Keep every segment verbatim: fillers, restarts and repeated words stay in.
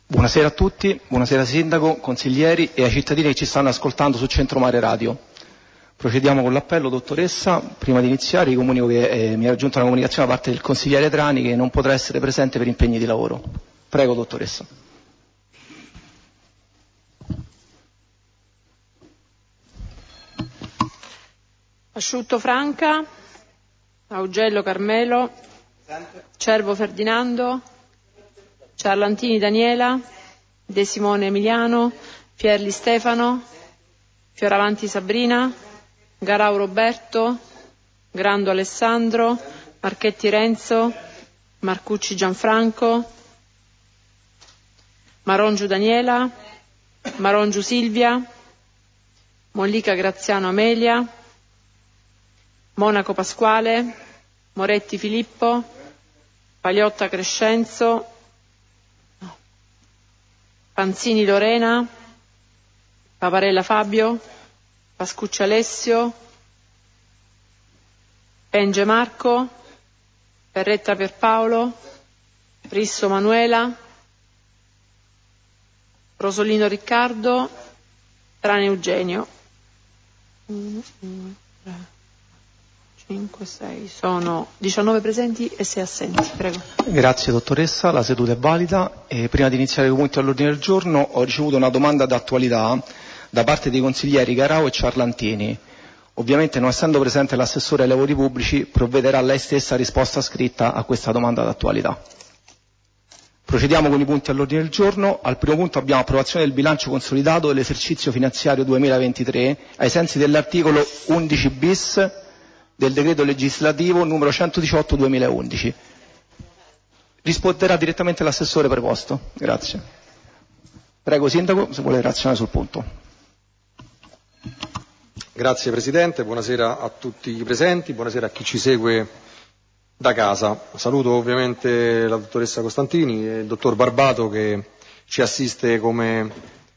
Buonasera a tutti, buonasera Sindaco, consiglieri e ai cittadini che ci stanno ascoltando su Centromare Radio. Procediamo con l'appello, dottoressa. Prima di iniziare, vi comunico che eh, mi è raggiunta una comunicazione da parte del consigliere Trani che non potrà essere presente per impegni di lavoro. Prego, dottoressa. Asciutto Franca, Augello Carmelo, Cervo Ferdinando, Ciarlantini Daniela, De Simone Emiliano, Pierli Stefano, Fioravanti Sabrina, Garau Roberto, Grando Alessandro, Marchetti Renzo, Marcucci Gianfranco, Marongiu Daniela, Marongiu Silvia, Mollica Graziano Amelia, Monaco Pasquale, Moretti Filippo, Pagliotta Crescenzo, Panzini Lorena, Paparella Fabio, Pascucci Alessio, Penge Marco, Perretta Pierpaolo, Risso Manuela, Rosolino Riccardo, Trane Eugenio. uno, due, tre, cinque, sei, sono diciannove presenti e sei assenti. Prego. Grazie dottoressa, la seduta è valida. E prima di iniziare i punti all'ordine del giorno ho ricevuto una domanda d'attualità da parte dei consiglieri Garau e Ciarlantini. Ovviamente, non essendo presente l'assessore ai lavori pubblici, provvederà lei stessa a risposta scritta a questa domanda d'attualità. Procediamo con i punti all'ordine del giorno. Al primo punto abbiamo approvazione del bilancio consolidato dell'esercizio finanziario duemilaventitré ai sensi dell'articolo undici bis del decreto legislativo numero centodiciotto duemilaundici. Risponderà direttamente l'assessore preposto. Grazie. Prego Sindaco, se vuole razionare sul punto. Grazie Presidente, buonasera a tutti i presenti, buonasera a chi ci segue da casa. Saluto ovviamente la dottoressa Costantini e il dottor Barbato che ci assiste come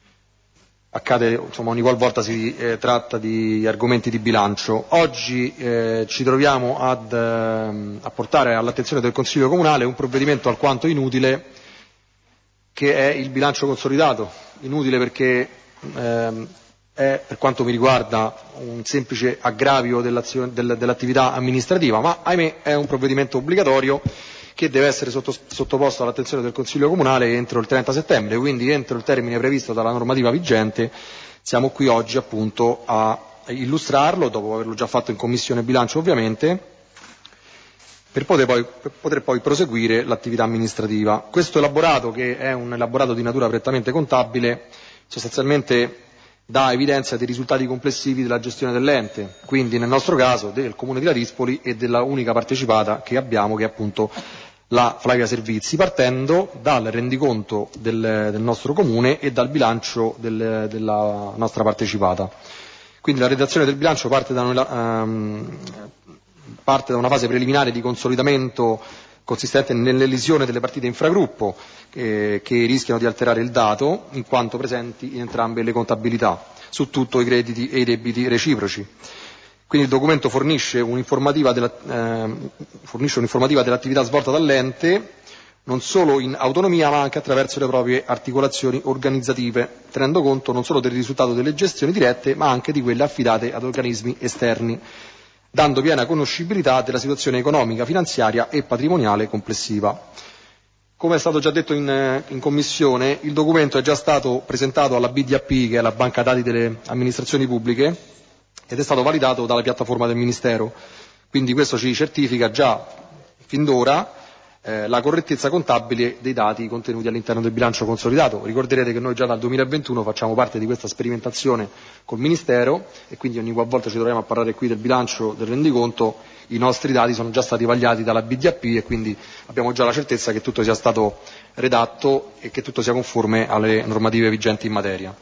accade insomma, ogni qualvolta si eh, tratta di argomenti di bilancio. Oggi eh, ci troviamo ad, eh, a portare all'attenzione del Consiglio Comunale un provvedimento alquanto inutile che è il bilancio consolidato. Inutile perché eh, è, per quanto mi riguarda, un semplice aggravio dell'azione, del, dell'attività amministrativa, ma ahimè è un provvedimento obbligatorio che deve essere sotto, sottoposto all'attenzione del Consiglio Comunale entro il trenta settembre, quindi entro il termine previsto dalla normativa vigente. Siamo qui oggi appunto a illustrarlo, dopo averlo già fatto in Commissione Bilancio ovviamente, per poter poi, per poter poi proseguire l'attività amministrativa. Questo elaborato, che è un elaborato di natura prettamente contabile, sostanzialmente dà evidenza dei risultati complessivi della gestione dell'ente, quindi nel nostro caso del Comune di Larispoli e della unica partecipata che abbiamo, che è appunto la Flavia Servizi, partendo dal rendiconto del, del nostro Comune e dal bilancio del, della nostra partecipata. Quindi la redazione del bilancio parte da, una, um, parte da una fase preliminare di consolidamento consistente nell'elisione delle partite infragruppo eh, che rischiano di alterare il dato in quanto presenti in entrambe le contabilità, su tutto i crediti e i debiti reciproci. Quindi il documento fornisce un'informativa, della, eh, fornisce un'informativa dell'attività svolta dall'ente non solo in autonomia ma anche attraverso le proprie articolazioni organizzative, tenendo conto non solo del risultato delle gestioni dirette ma anche di quelle affidate ad organismi esterni, dando piena conoscibilità della situazione economica, finanziaria e patrimoniale complessiva. Come è stato già detto in, in Commissione, il documento è già stato presentato alla B D A P, che è la banca dati delle amministrazioni pubbliche, ed è stato validato dalla piattaforma del Ministero. Quindi questo ci certifica già fin d'ora eh, la correttezza contabile dei dati contenuti all'interno del bilancio consolidato. Ricorderete che noi già dal duemilaventuno facciamo parte di questa sperimentazione col Ministero e quindi ogni qualvolta ci troviamo a parlare qui del bilancio, del rendiconto, i nostri dati sono già stati vagliati dalla B D A P e quindi abbiamo già la certezza che tutto sia stato redatto e che tutto sia conforme alle normative vigenti in materia.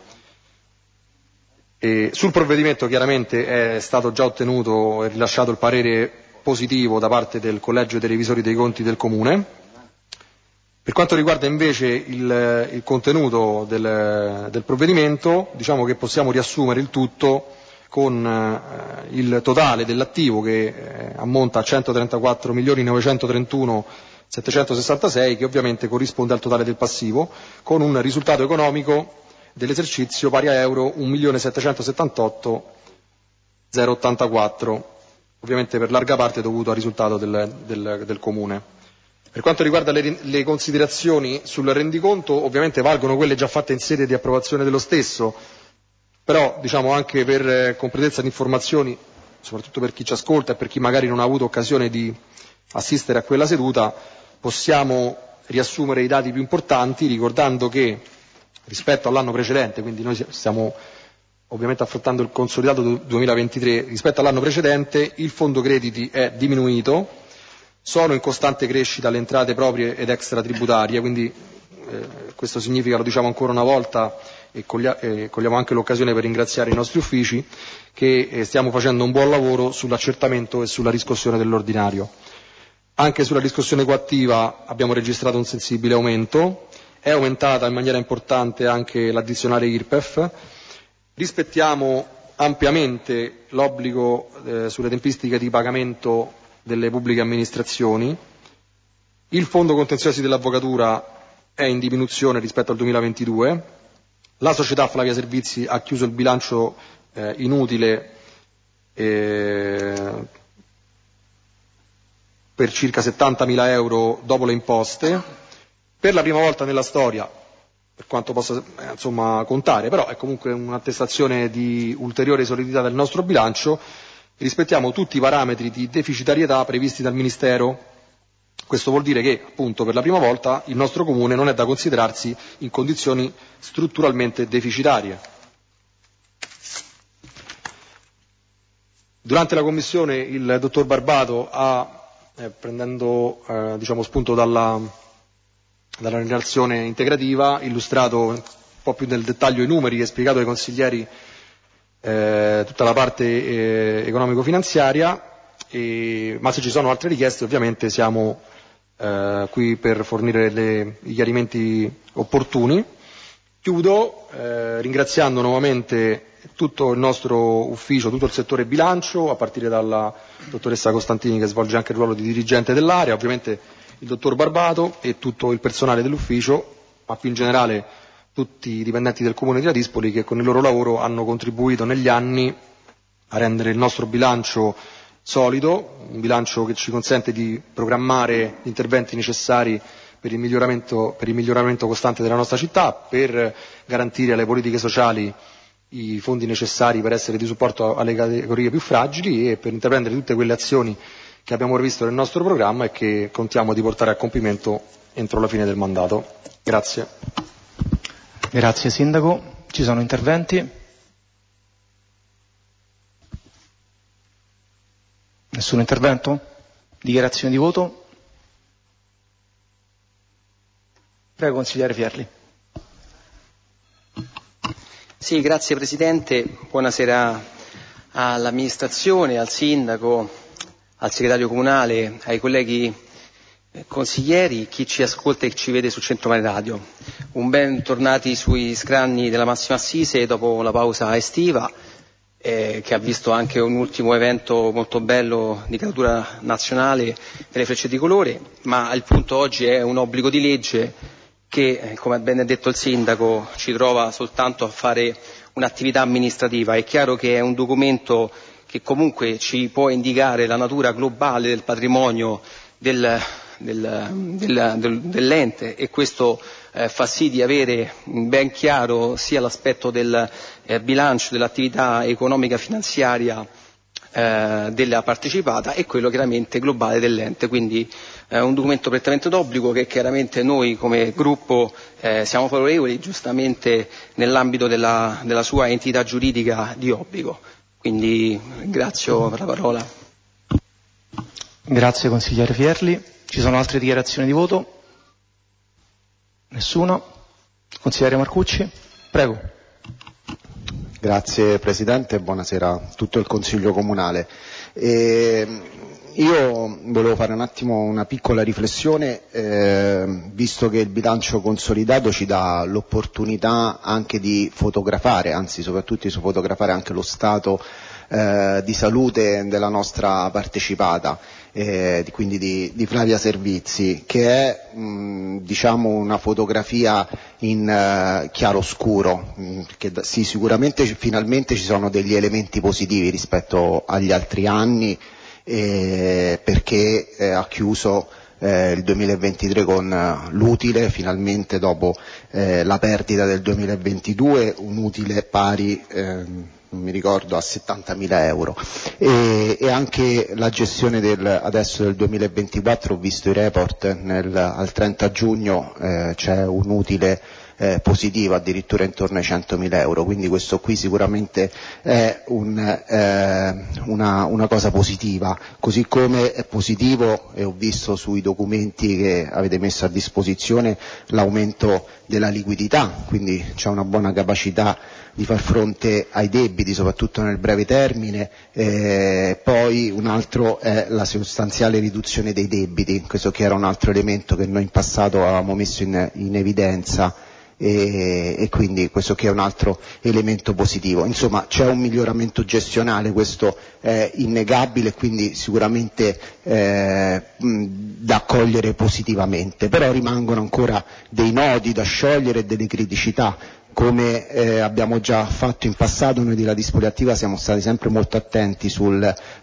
E sul provvedimento chiaramente è stato già ottenuto e rilasciato il parere positivo da parte del Collegio dei Revisori dei Conti del Comune. Per quanto riguarda invece il, il contenuto del, del provvedimento, diciamo che possiamo riassumere il tutto con eh, il totale dell'attivo che eh, ammonta a centotrentaquattro milioni novecentotrentuno settecentosessantasei, che ovviamente corrisponde al totale del passivo, con un risultato economico dell'esercizio pari a euro un milione settecentosettantotto mila ottantaquattro, ovviamente per larga parte dovuto al risultato del, del, del Comune. Per quanto riguarda le, le considerazioni sul rendiconto, ovviamente valgono quelle già fatte in sede di approvazione dello stesso, però diciamo anche per eh, completezza di informazioni, soprattutto per chi ci ascolta e per chi magari non ha avuto occasione di assistere a quella seduta, possiamo riassumere i dati più importanti ricordando che rispetto all'anno precedente, quindi noi stiamo ovviamente affrontando il consolidato duemilaventitré, rispetto all'anno precedente il fondo crediti è diminuito, sono in costante crescita le entrate proprie ed extratributarie, quindi eh, questo significa, lo diciamo ancora una volta e coglia, eh, cogliamo anche l'occasione per ringraziare i nostri uffici, che eh, stiamo facendo un buon lavoro sull'accertamento e sulla riscossione dell'ordinario. Anche sulla riscossione coattiva abbiamo registrato un sensibile aumento, è aumentata in maniera importante anche l'addizionale I R P E F, rispettiamo ampiamente l'obbligo eh, sulle tempistiche di pagamento delle pubbliche amministrazioni, il fondo contenziosi dell'avvocatura è in diminuzione rispetto al duemilaventidue, la società Flavia Servizi ha chiuso il bilancio eh, inutile eh, per circa settantamila euro dopo le imposte, per la prima volta nella storia, per quanto possa eh, insomma, contare, però è comunque un'attestazione di ulteriore solidità del nostro bilancio, rispettiamo tutti i parametri di deficitarietà previsti dal Ministero. Questo vuol dire che, appunto, per la prima volta il nostro Comune non è da considerarsi in condizioni strutturalmente deficitarie. Durante la Commissione il dottor Barbato ha, eh, prendendo eh, diciamo, spunto dalla, dalla relazione integrativa, illustrato un po' più nel dettaglio i numeri e spiegato ai consiglieri eh, tutta la parte eh, economico-finanziaria, e, ma se ci sono altre richieste ovviamente siamo eh, qui per fornire le, i chiarimenti opportuni. Chiudo eh, ringraziando nuovamente tutto il nostro ufficio, tutto il settore bilancio, a partire dalla dottoressa Costantini che svolge anche il ruolo di dirigente dell'area, ovviamente il dottor Barbato e tutto il personale dell'ufficio, ma più in generale tutti i dipendenti del Comune di Ladispoli che con il loro lavoro hanno contribuito negli anni a rendere il nostro bilancio solido, un bilancio che ci consente di programmare gli interventi necessari per il miglioramento, per il miglioramento costante della nostra città, per garantire alle politiche sociali i fondi necessari per essere di supporto alle categorie più fragili e per intraprendere tutte quelle azioni che abbiamo previsto nel nostro programma e che contiamo di portare a compimento entro la fine del mandato. Grazie. Grazie Sindaco. Ci sono interventi? Nessun intervento? Dichiarazione di voto? Prego, consigliere Fierli. Sì, grazie Presidente, buonasera all'amministrazione, al Sindaco, al Segretario Comunale, ai colleghi consiglieri, chi ci ascolta e ci vede su Centromare Radio. Un bentornati sui scranni della massima assise dopo la pausa estiva, eh, che ha visto anche un ultimo evento molto bello di caduta nazionale delle frecce di colore, ma il punto oggi è un obbligo di legge che, come ha ben detto il Sindaco, ci trova soltanto a fare un'attività amministrativa. È chiaro che è un documento che comunque ci può indicare la natura globale del patrimonio del, del, del, del, dell'ente e questo eh, fa sì di avere ben chiaro sia l'aspetto del eh, bilancio dell'attività economica finanziaria eh, della partecipata e quello chiaramente globale dell'ente, quindi eh, un documento prettamente d'obbligo che chiaramente noi come gruppo eh, siamo favorevoli giustamente nell'ambito della, della sua entità giuridica di obbligo. Quindi ringrazio per la parola. Grazie consigliere Fierli. Ci sono altre dichiarazioni di voto? Nessuna? Consigliere Marcucci? Prego. Grazie Presidente e buonasera a tutto il Consiglio Comunale. E io volevo fare un attimo una piccola riflessione, eh, visto che il bilancio consolidato ci dà l'opportunità anche di fotografare, anzi soprattutto di fotografare anche lo stato eh, di salute della nostra partecipata, eh, quindi di, di Flavia Servizi, che è mh, diciamo una fotografia in uh, chiaroscuro, mh, che da, sì, sicuramente finalmente ci sono degli elementi positivi rispetto agli altri anni, eh, perché eh, ha chiuso Eh, il duemilaventitré con uh, l'utile, finalmente dopo eh, la perdita del duemilaventidue, un utile pari, eh, non mi ricordo, a settantamila euro. E, e anche la gestione del, adesso del duemilaventiquattro, ho visto i report, nel, al trenta giugno eh, c'è un utile Eh, positivo, addirittura intorno ai centomila euro, quindi questo qui sicuramente è un, eh, una, una cosa positiva, così come è positivo, e ho visto sui documenti che avete messo a disposizione, l'aumento della liquidità, quindi c'è una buona capacità di far fronte ai debiti, soprattutto nel breve termine, eh, poi un altro è la sostanziale riduzione dei debiti, questo che era un altro elemento che noi in passato avevamo messo in, in evidenza, E, e quindi questo che è un altro elemento positivo. Insomma, c'è un miglioramento gestionale, questo è innegabile, quindi sicuramente eh, da accogliere positivamente, però rimangono ancora dei nodi da sciogliere e delle criticità. Come eh, abbiamo già fatto in passato, noi di Ladispoli Attiva siamo stati sempre molto attenti sul,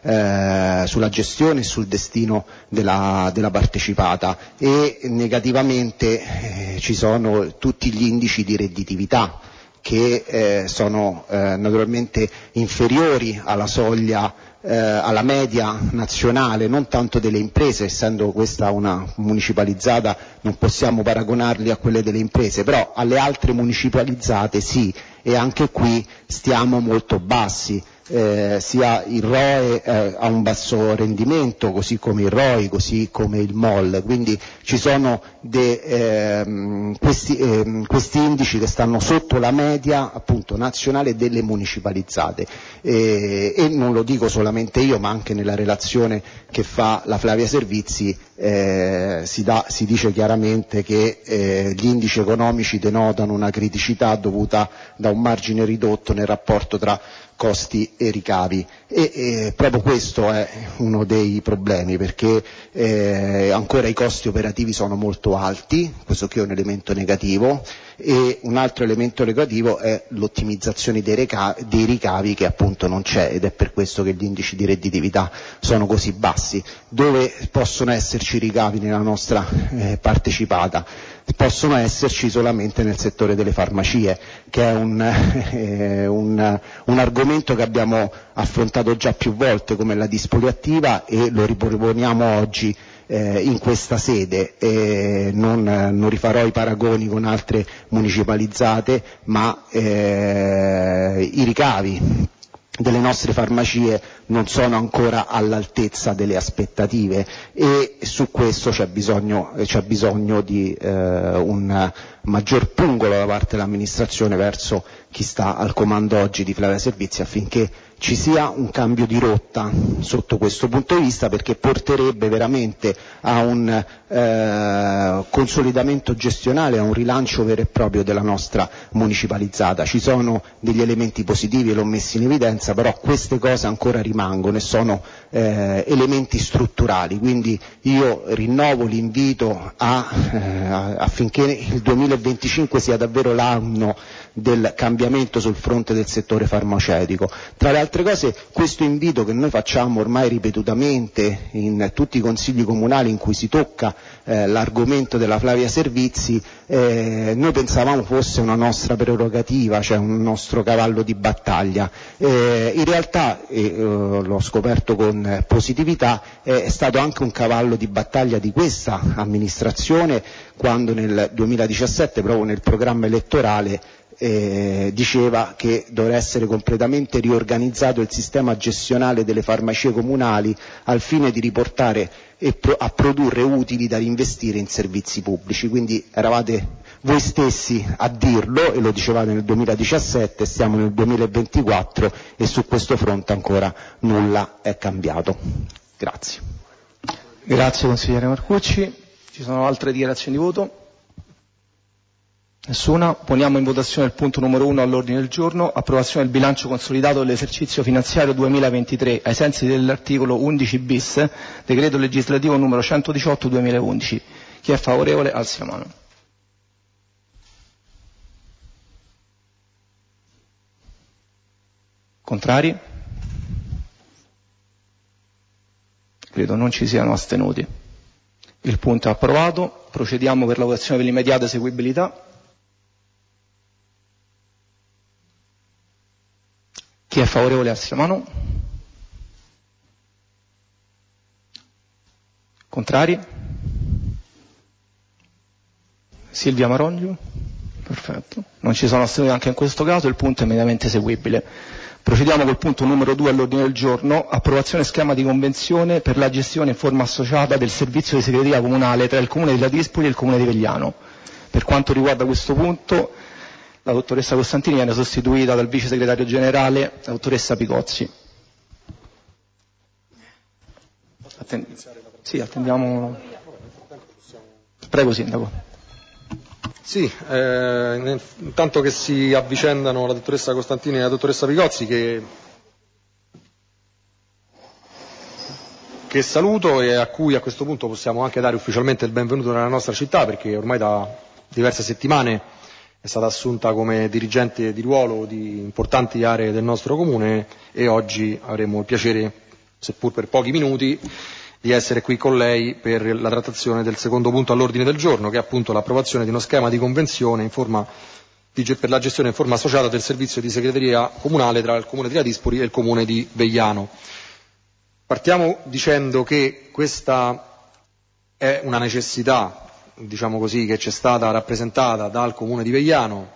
eh, sulla gestione e sul destino della, della partecipata, e negativamente eh, ci sono tutti gli indici di redditività che eh, sono eh, naturalmente inferiori alla soglia, eh, alla media nazionale, non tanto delle imprese, essendo questa una municipalizzata non possiamo paragonarli a quelle delle imprese, però alle altre municipalizzate sì, e anche qui stiamo molto bassi. Eh, sia il R O E eh, ha un basso rendimento, così come il R O I, così come il M O L, quindi ci sono de, ehm, questi, ehm, questi indici che stanno sotto la media appunto nazionale delle municipalizzate, eh, e non lo dico solamente io, ma anche nella relazione che fa la Flavia Servizi eh, si, dà, si dice chiaramente che eh, gli indici economici denotano una criticità dovuta da un margine ridotto nel rapporto tra costi e ricavi, e, e proprio questo è uno dei problemi, perché eh, ancora i costi operativi sono molto alti, questo che è un elemento negativo, e un altro elemento negativo è l'ottimizzazione dei, reca- dei ricavi, che appunto non c'è, ed è per questo che gli indici di redditività sono così bassi. Dove possono esserci ricavi nella nostra eh, partecipata? Possono esserci solamente nel settore delle farmacie, che è un, eh, un, un argomento che abbiamo affrontato già più volte come la Dispoli Attiva, e lo riproponiamo oggi eh, in questa sede. Eh, non, non rifarò i paragoni con altre municipalizzate, ma eh, i ricavi delle nostre farmacie non sono ancora all'altezza delle aspettative, e su questo c'è bisogno, c'è bisogno di eh, un maggior pungolo da parte dell'amministrazione verso chi sta al comando oggi di Flavia Servizi, affinché ci sia un cambio di rotta sotto questo punto di vista, perché porterebbe veramente a un eh, consolidamento gestionale, a un rilancio vero e proprio della nostra municipalizzata. Ci sono degli elementi positivi, e l'ho messi in evidenza, però queste cose ancora rimangono e sono eh, elementi strutturali, quindi io rinnovo l'invito a, eh, affinché il duemilaventicinque sia davvero l'anno del cambiamento sul fronte del settore farmaceutico. Tra le altre cose, questo invito che noi facciamo ormai ripetutamente in tutti i consigli comunali in cui si tocca eh, l'argomento della Flavia Servizi, eh, noi pensavamo fosse una nostra prerogativa, cioè un nostro cavallo di battaglia. Eh, in realtà, e eh, l'ho scoperto con positività, eh, è stato anche un cavallo di battaglia di questa amministrazione, quando nel duemiladiciassette, proprio nel programma elettorale, Eh, diceva che dovrà essere completamente riorganizzato il sistema gestionale delle farmacie comunali al fine di riportare e pro- a produrre utili da investire in servizi pubblici. Quindi eravate voi stessi a dirlo, e lo dicevate nel duemiladiciassette, stiamo nel duemilaventiquattro e su questo fronte ancora nulla è cambiato. Grazie. Grazie consigliere Marcucci. Ci sono altre dichiarazioni di voto? Nessuna. Poniamo in votazione il punto numero uno all'ordine del giorno, approvazione del bilancio consolidato dell'esercizio finanziario duemilaventitré, ai sensi dell'articolo undici bis, decreto legislativo numero centodiciotto duemilaundici. Chi è favorevole alzi la mano. Contrari? Credo non ci siano astenuti. Il punto è approvato. Procediamo per la votazione per l'immediata eseguibilità. Chi è favorevole alzi la mano. Contrari? Silvia Marongiu? Perfetto. Non ci sono astenuti anche in questo caso, il punto è immediatamente eseguibile. Procediamo col punto numero due all'ordine del giorno, approvazione schema di convenzione per la gestione in forma associata del servizio di segreteria comunale tra il Comune di Ladispoli e il Comune di Vegliano. Per quanto riguarda questo punto, la dottoressa Costantini viene sostituita dal vice segretario generale, la dottoressa Picozzi. Atten- sì, attendiamo. Prego, Sindaco. Sì, eh, intanto che si avvicendano la dottoressa Costantini e la dottoressa Picozzi, che, che saluto e a cui a questo punto possiamo anche dare ufficialmente il benvenuto nella nostra città, perché ormai da diverse settimane è stata assunta come dirigente di ruolo di importanti aree del nostro comune e oggi avremo il piacere, seppur per pochi minuti, di essere qui con lei per la trattazione del secondo punto all'ordine del giorno, che è appunto l'approvazione di uno schema di convenzione in forma di, per la gestione in forma associata del servizio di segreteria comunale tra il Comune di Ladispoli e il Comune di Vegliano. Partiamo dicendo che questa è una necessità, diciamo così, che ci è stata rappresentata dal Comune di Vegliano,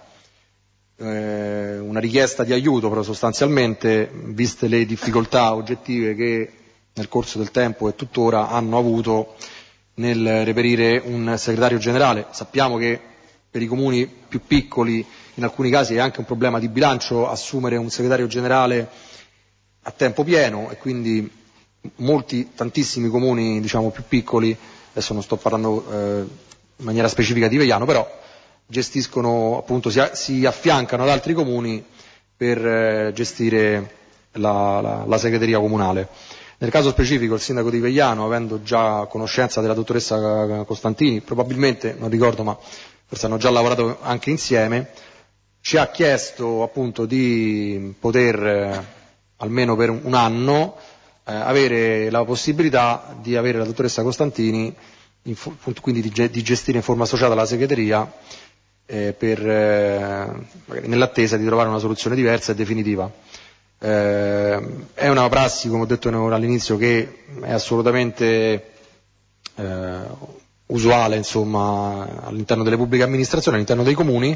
eh, una richiesta di aiuto però sostanzialmente, viste le difficoltà oggettive che nel corso del tempo e tuttora hanno avuto nel reperire un segretario generale. Sappiamo che per i comuni più piccoli in alcuni casi è anche un problema di bilancio assumere un segretario generale a tempo pieno e quindi molti, tantissimi comuni diciamo più piccoli, adesso non sto parlando eh, in maniera specifica di Vegliano, però gestiscono appunto, si, si affiancano ad altri comuni per eh, gestire la, la, la segreteria comunale. Nel caso specifico il sindaco di Vegliano, avendo già conoscenza della dottoressa Costantini, probabilmente, non ricordo ma forse hanno già lavorato anche insieme, ci ha chiesto appunto di poter, eh, almeno per un anno, eh, avere la possibilità di avere la dottoressa Costantini, in, quindi di, di gestire in forma associata la segreteria, eh, per, eh, nell'attesa di trovare una soluzione diversa e definitiva. Eh, è una prassi, come ho detto all'inizio, che è assolutamente eh, usuale insomma, all'interno delle pubbliche amministrazioni, all'interno dei comuni,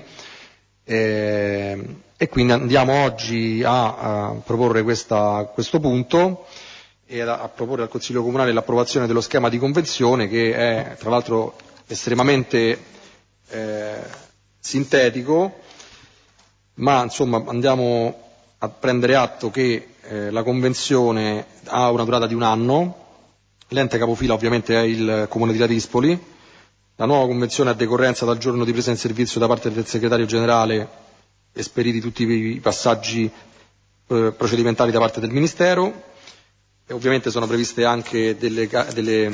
eh, e quindi andiamo oggi a, a proporre questa, questo punto e a, a proporre al Consiglio Comunale l'approvazione dello schema di convenzione, che è tra l'altro estremamente eh, sintetico, ma insomma andiamo a prendere atto che eh, la convenzione ha una durata di un anno, l'ente capofila ovviamente è il Comune di Ladispoli, la nuova convenzione ha decorrenza dal giorno di presa in servizio da parte del segretario generale, esperiti tutti i passaggi eh, procedimentali da parte del Ministero, e ovviamente sono previste anche delle, delle,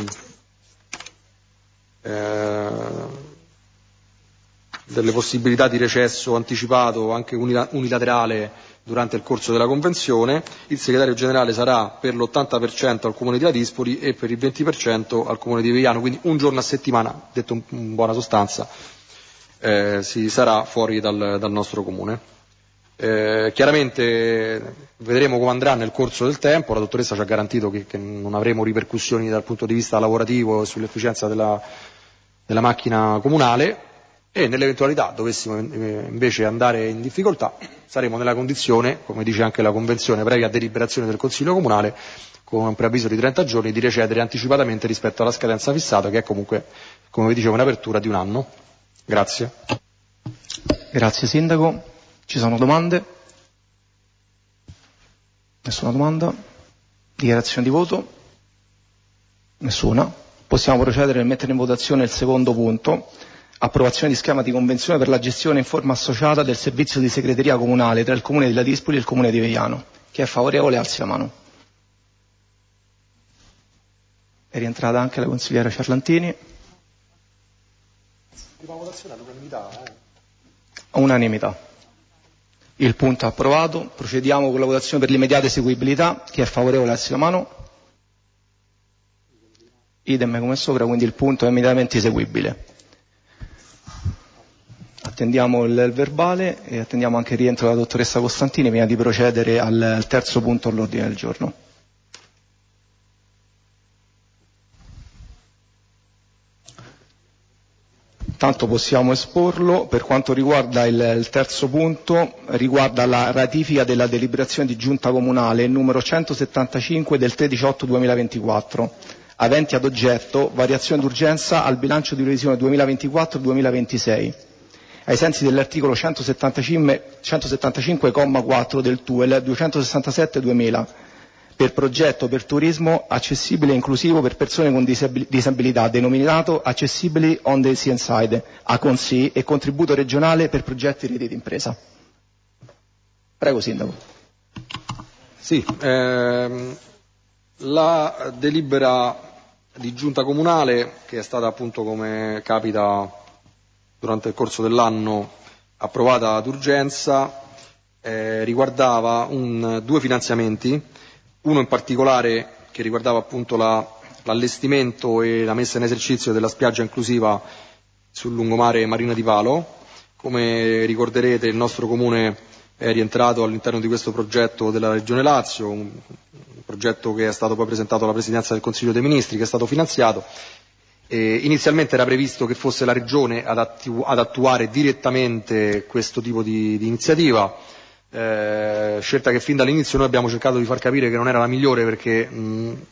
eh, delle possibilità di recesso anticipato anche unilaterale durante il corso della convenzione. Il segretario generale sarà per l'ottanta per cento al Comune di Ladispoli e per il venti per cento al Comune di Vegliano, quindi un giorno a settimana, detto in buona sostanza, eh, si sarà fuori dal, dal nostro Comune. Eh, chiaramente vedremo come andrà nel corso del tempo, la dottoressa ci ha garantito che, che non avremo ripercussioni dal punto di vista lavorativo e sull'efficienza della, della macchina comunale, e nell'eventualità dovessimo invece andare in difficoltà saremo nella condizione, come dice anche la convenzione, previa deliberazione del Consiglio Comunale, con un preavviso di trenta giorni, di recedere anticipatamente rispetto alla scadenza fissata, che è comunque, come vi dicevo, un'apertura di un anno. Grazie. Grazie Sindaco. Ci sono domande? Nessuna domanda? Dichiarazione di voto? Nessuna. Possiamo procedere a mettere in votazione il secondo punto. approvazione di schema di convenzione per la gestione in forma associata del servizio di segreteria comunale tra il Comune di Ladispoli e il Comune di Veiano. Chi è favorevole alzi la mano. È rientrata anche la consigliera Ciarlantini. Prima votazione all'unanimità. Eh. Unanimità. Il punto è approvato. Procediamo con la votazione per l'immediata eseguibilità. Chi è favorevole alzi la mano. Idem come sopra, quindi il punto è immediatamente eseguibile. Attendiamo il, il verbale e attendiamo anche il rientro della dottoressa Costantini prima di procedere al, al terzo punto all'ordine del giorno. Tanto possiamo esporlo. Per quanto riguarda il, il terzo punto, riguarda la ratifica della deliberazione di giunta comunale numero centosettantacinque del tredici otto duemilaventiquattro, aventi ad oggetto variazione d'urgenza al bilancio di revisione duemilaventiquattro duemilaventisei, ai sensi dell'articolo centosettantacinque comma quattro del T U E L duecentosessantasette duemila, per progetto per turismo accessibile e inclusivo per persone con disabilità, denominato Accessibili on the Seaside, A C O N S I, e contributo regionale per progetti reti d'impresa. Prego, Sindaco. Sì, ehm, la delibera di giunta comunale, che è stata appunto, come capita durante il corso dell'anno, approvata d'urgenza, eh, riguardava un, due finanziamenti. Uno in particolare che riguardava appunto la, l'allestimento e la messa in esercizio della spiaggia inclusiva sul lungomare Marina di Valo. Come ricorderete, il nostro comune è rientrato all'interno di questo progetto della Regione Lazio, un, un progetto che è stato poi presentato alla Presidenza del Consiglio dei Ministri, che è stato finanziato. E inizialmente era previsto che fosse la Regione ad, attu- ad attuare direttamente questo tipo di, di iniziativa. Eh, scelta che fin dall'inizio noi abbiamo cercato di far capire che non era la migliore, perché mh,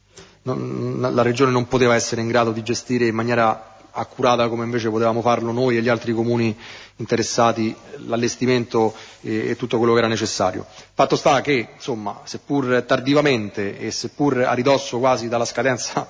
non, la Regione non poteva essere in grado di gestire in maniera accurata come invece potevamo farlo noi e gli altri comuni interessati l'allestimento e, e tutto quello che era necessario. Fatto sta che, insomma, seppur tardivamente e seppur a ridosso quasi dalla scadenza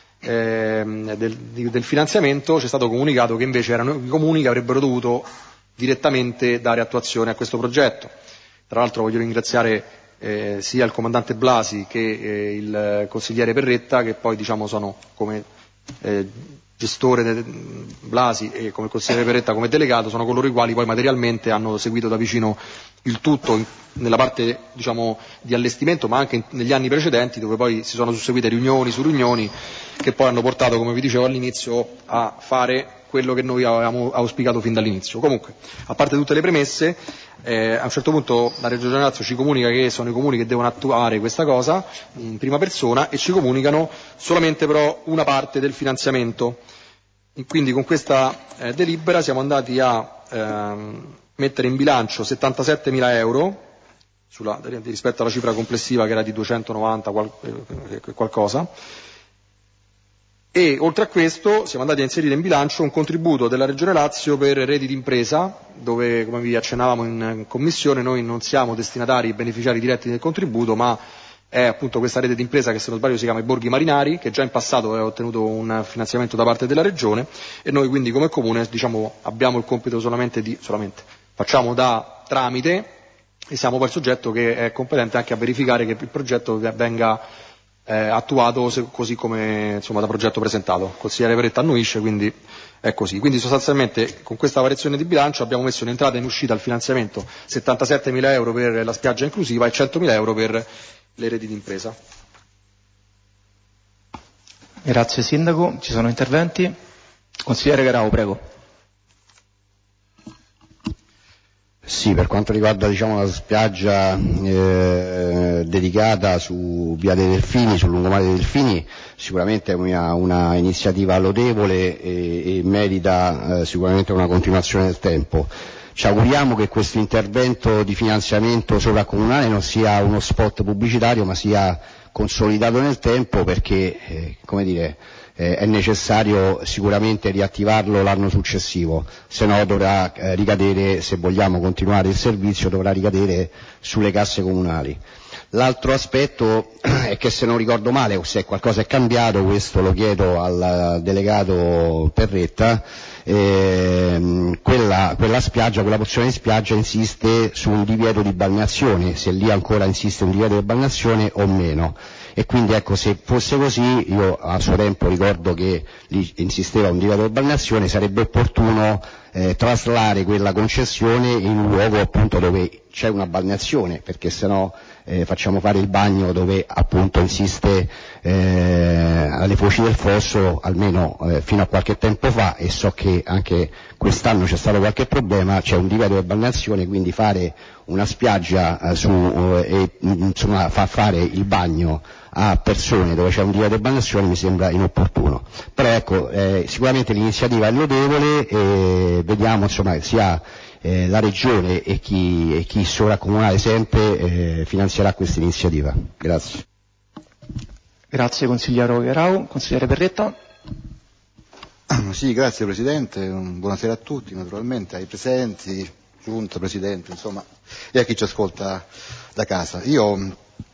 eh, del, del finanziamento, ci è stato comunicato che invece erano i comuni che avrebbero dovuto direttamente dare attuazione a questo progetto. Tra l'altro voglio ringraziare eh, sia il comandante Blasi che eh, il consigliere Perretta, che poi diciamo sono come eh, gestore de- Blasi e come consigliere Perretta come delegato, sono coloro i quali poi materialmente hanno seguito da vicino il tutto in, nella parte diciamo di allestimento, ma anche in, negli anni precedenti, dove poi si sono susseguite riunioni su riunioni che poi hanno portato, come vi dicevo all'inizio, a fare quello che noi avevamo auspicato fin dall'inizio. Comunque, a parte tutte le premesse, eh, a un certo punto la Regione Lazio ci comunica che sono i comuni che devono attuare questa cosa in prima persona e ci comunicano solamente però una parte del finanziamento. E quindi con questa eh, delibera siamo andati a ehm, mettere in bilancio settantasettemila euro sulla, rispetto alla cifra complessiva che era di duecentonovanta qual, eh, qualcosa. E oltre a questo siamo andati a inserire in bilancio un contributo della Regione Lazio per reti d'impresa, dove, come vi accennavamo in commissione, noi non siamo destinatari e beneficiari diretti del contributo, ma è appunto questa rete d'impresa che, se non sbaglio, si chiama i Borghi Marinari, che già in passato aveva ottenuto un finanziamento da parte della Regione, e noi quindi come Comune diciamo, abbiamo il compito solamente di, solamente, facciamo da tramite e siamo poi il soggetto che è competente anche a verificare che il progetto venga Eh, attuato se, così come insomma da progetto presentato. Il consigliere Perretta annuisce, quindi è così. Quindi sostanzialmente con questa variazione di bilancio abbiamo messo in entrata e in uscita al finanziamento settantasettemila euro per la spiaggia inclusiva e centomila euro per le reti d'impresa. Grazie Sindaco. Ci sono interventi? Consigliere Garau, prego. Sì, per quanto riguarda diciamo, la spiaggia eh, dedicata su Via dei Delfini, sul lungomare dei Delfini, sicuramente è una, una iniziativa lodevole e, e merita eh, sicuramente una continuazione del tempo. Ci auguriamo che questo intervento di finanziamento sovracomunale non sia uno spot pubblicitario, ma sia consolidato nel tempo, perché eh, come dire, eh, è necessario sicuramente riattivarlo l'anno successivo, se no dovrà eh, ricadere, se vogliamo continuare il servizio, dovrà ricadere sulle casse comunali. L'altro aspetto è che, se non ricordo male o se qualcosa è cambiato, questo lo chiedo al delegato Perretta, eh, quella, quella spiaggia, quella porzione di spiaggia insiste su un divieto di balneazione, se lì ancora insiste un divieto di balneazione o meno. E quindi ecco, se fosse così, io a suo tempo ricordo che lì insisteva un divieto di balneazione, sarebbe opportuno eh, traslare quella concessione in un luogo appunto dove c'è una balneazione, perché sennò eh, facciamo fare il bagno dove appunto insiste eh, alle foci del fosso, almeno eh, fino a qualche tempo fa, e so che anche quest'anno c'è stato qualche problema, c'è un divieto di balneazione, quindi fare una spiaggia eh, su, eh, e insomma fa fare il bagno a persone dove c'è un divieto di balneazione mi sembra inopportuno. Però ecco, eh, sicuramente l'iniziativa è lodevole e vediamo insomma sia eh, la Regione e chi, e chi sovracomunale sempre eh, finanzierà questa iniziativa. Grazie. Grazie consigliere Garau. Consigliere Berretta. Sì, grazie Presidente, buonasera a tutti, naturalmente ai presenti, Giunta, Presidente, insomma, e a chi ci ascolta da casa. Io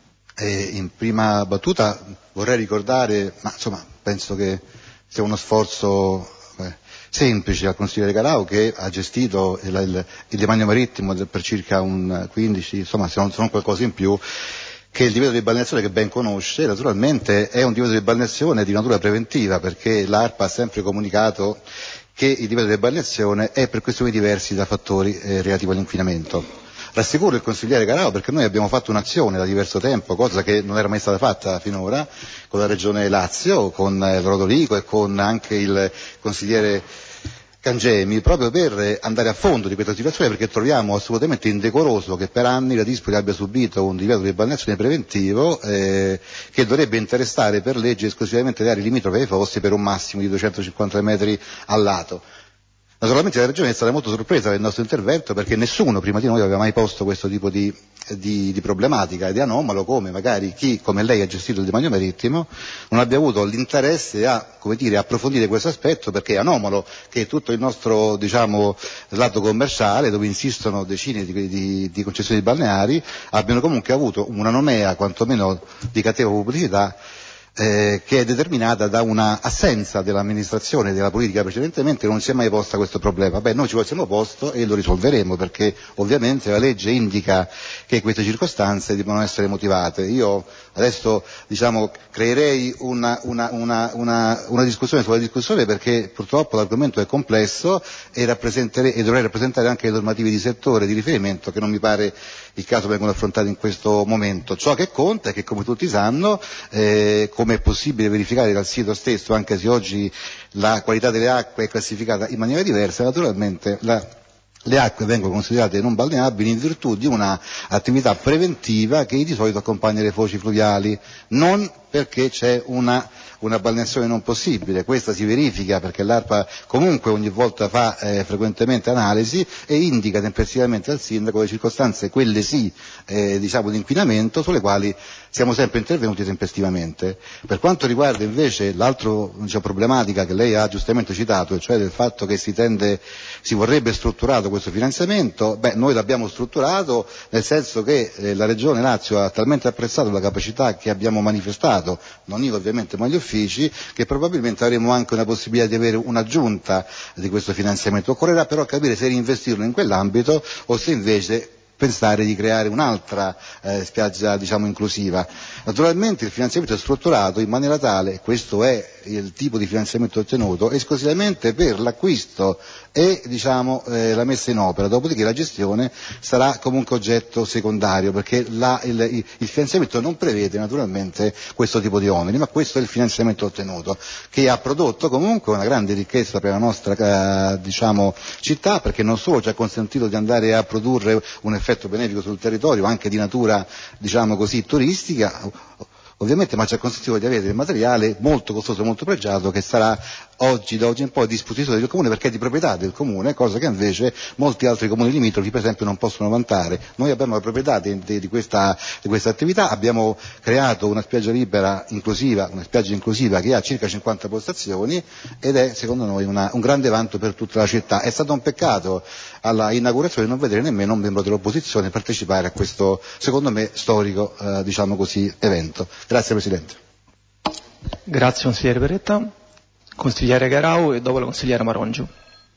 eh, in prima battuta vorrei ricordare, ma insomma penso che sia uno sforzo eh, semplice al consigliere Garau, che ha gestito il, il, il demanio marittimo per circa un quindici, insomma se non, se non qualcosa in più, che il divieto di balneazione che ben conosce, naturalmente è un divieto di balneazione di natura preventiva, perché l'ARPA ha sempre comunicato che il divieto di balneazione è per questioni diversi da fattori eh, relativi all'inquinamento. Rassicuro il consigliere Garau perché noi abbiamo fatto un'azione da diverso tempo, cosa che non era mai stata fatta finora, con la Regione Lazio, con eh, Rodolico e con anche il consigliere Cangemi, proprio per andare a fondo di questa situazione, perché troviamo assolutamente indecoroso che per anni la Dispoli abbia subito un divieto di balneazione preventivo eh, che dovrebbe interessare per legge esclusivamente le aree limitrofe ai fossi per un massimo di duecentocinquanta metri al lato. Naturalmente la Regione è stata molto sorpresa del nostro intervento, perché nessuno prima di noi aveva mai posto questo tipo di, di, di problematica ed è anomalo come magari chi come lei ha gestito il demanio marittimo non abbia avuto l'interesse a, come dire, approfondire questo aspetto, perché è anomalo che tutto il nostro, diciamo, lato commerciale, dove insistono decine di, di, di concessioni balneari, abbiano comunque avuto una nomea quantomeno di cattiva pubblicità Eh, che è determinata da una assenza dell'amministrazione e della politica precedentemente. Non si è mai posta questo problema. Beh, noi ci siamo posto e lo risolveremo, perché ovviamente la legge indica che queste circostanze devono essere motivate. Io adesso, diciamo, creerei una, una, una, una, una discussione sulla discussione, perché purtroppo l'argomento è complesso e, e dovrei rappresentare anche le normative di settore di riferimento, che non mi pare il caso vengono affrontati in questo momento. Ciò che conta è che, come tutti sanno, eh, come è possibile verificare dal sito stesso, anche se oggi la qualità delle acque è classificata in maniera diversa, naturalmente la, le acque vengono considerate non balneabili in virtù di una attività preventiva che di solito accompagna le foci fluviali, non perché c'è una una balneazione non possibile. Questa si verifica perché l'ARPA comunque ogni volta fa eh, frequentemente analisi e indica tempestivamente al sindaco le circostanze, quelle sì, eh, diciamo di inquinamento, sulle quali siamo sempre intervenuti tempestivamente. Per quanto riguarda invece l'altra, diciamo, problematica che lei ha giustamente citato, cioè del fatto che si tende, si vorrebbe strutturato questo finanziamento, beh, noi l'abbiamo strutturato nel senso che eh, la Regione Lazio ha talmente apprezzato la capacità che abbiamo manifestato, non io ovviamente ma gli uffici, che probabilmente avremo anche una possibilità di avere un'aggiunta di questo finanziamento. Occorrerà però capire se reinvestirlo in quell'ambito o se invece pensare di creare un'altra eh, spiaggia, diciamo, inclusiva. Naturalmente il finanziamento è strutturato in maniera tale, questo è il tipo di finanziamento ottenuto, esclusivamente per l'acquisto e, diciamo, eh, la messa in opera, dopodiché la gestione sarà comunque oggetto secondario, perché la, il, il finanziamento non prevede naturalmente questo tipo di oneri, ma questo è il finanziamento ottenuto, che ha prodotto comunque una grande ricchezza per la nostra eh, diciamo, città, perché non solo ci ha consentito di andare a produrre un effetto benefico sul territorio, anche di natura, diciamo così, turistica, ovviamente, ma ci ha consentito di avere del materiale molto costoso, molto pregiato, che sarà oggi, da oggi in poi a disposizione del comune, perché è di proprietà del comune, cosa che invece molti altri comuni limitrofi per esempio non possono vantare. Noi abbiamo la proprietà di, di, di, questa, di questa attività, abbiamo creato una spiaggia libera inclusiva, una spiaggia inclusiva che ha circa cinquanta postazioni ed è secondo noi una, un grande vanto per tutta la città. È stato un peccato alla inaugurazione non vedere nemmeno un membro dell'opposizione partecipare a questo, secondo me, storico eh, diciamo così, evento. Grazie Presidente. Grazie consigliere Berretta. Consigliere Garau e dopo la consigliera Marongio.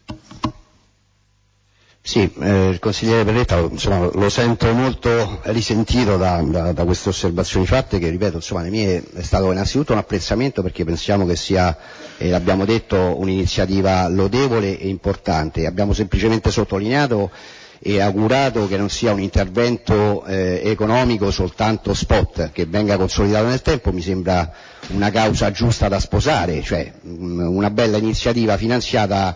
Sì, eh, il consigliere Berretta, insomma, lo sento molto risentito da, da, da queste osservazioni fatte, che ripeto, insomma, le mie è stato innanzitutto un apprezzamento, perché pensiamo che sia, eh, l'abbiamo detto, un'iniziativa lodevole e importante. Abbiamo semplicemente sottolineato e augurato che non sia un intervento eh, economico soltanto spot, che venga consolidato nel tempo. Mi sembra una causa giusta da sposare, cioè mh, una bella iniziativa finanziata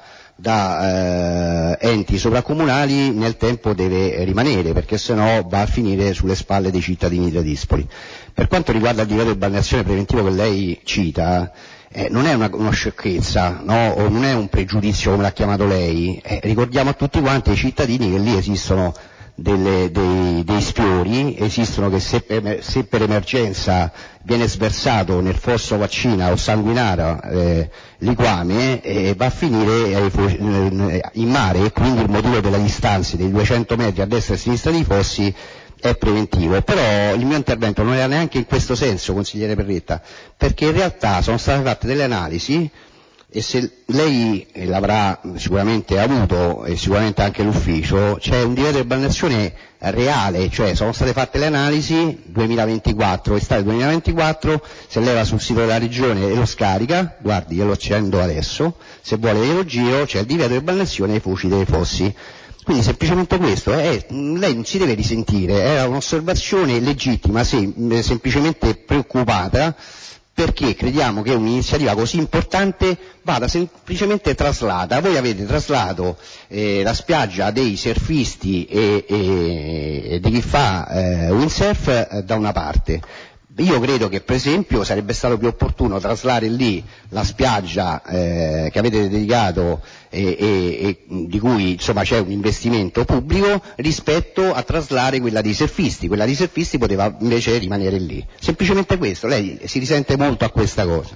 da eh, enti sovracomunali nel tempo deve rimanere, perché sennò va a finire sulle spalle dei cittadini di Dispoli. Per quanto riguarda il livello di balneazione preventivo che lei cita, eh, non è una, una sciocchezza, no? O non è un pregiudizio come l'ha chiamato lei. Eh, ricordiamo a tutti quanti i cittadini che lì esistono delle, dei, dei sfiori, esistono che se per, se per emergenza viene sversato nel fosso vaccina o sanguinara eh, liquame, eh, va a finire eh, in mare, e quindi il motivo della distanza dei duecento metri a destra e a sinistra dei fossi è preventivo. Però il mio intervento non era neanche in questo senso, consigliere Berretta, perché in realtà sono state fatte delle analisi, e se lei l'avrà sicuramente avuto, e sicuramente anche l'ufficio, c'è un livello di balneazione reale, cioè sono state fatte le analisi duemilaventiquattro, estate duemilaventiquattro, se lei va sul sito della regione e lo scarica, guardi, glielo accendo adesso, se vuole glielo giro, c'è il divieto di balneazione ai fuci dei fossi. Quindi semplicemente questo, eh, lei non si deve risentire, è un'osservazione legittima, se, semplicemente preoccupata, perché crediamo che un'iniziativa così importante vada semplicemente traslata. Voi avete traslato eh, la spiaggia dei surfisti e, e, e di chi fa eh, windsurf eh, da una parte. Io credo che per esempio sarebbe stato più opportuno traslare lì la spiaggia eh, che avete dedicato e, e, e di cui insomma c'è un investimento pubblico, rispetto a traslare quella dei surfisti. Quella dei surfisti poteva invece rimanere lì. Semplicemente questo, lei si risente molto a questa cosa.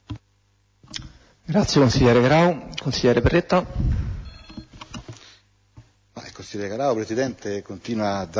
Grazie consigliere Grau. Consigliere Berretta. Ma il consigliere Grau, Presidente, continua a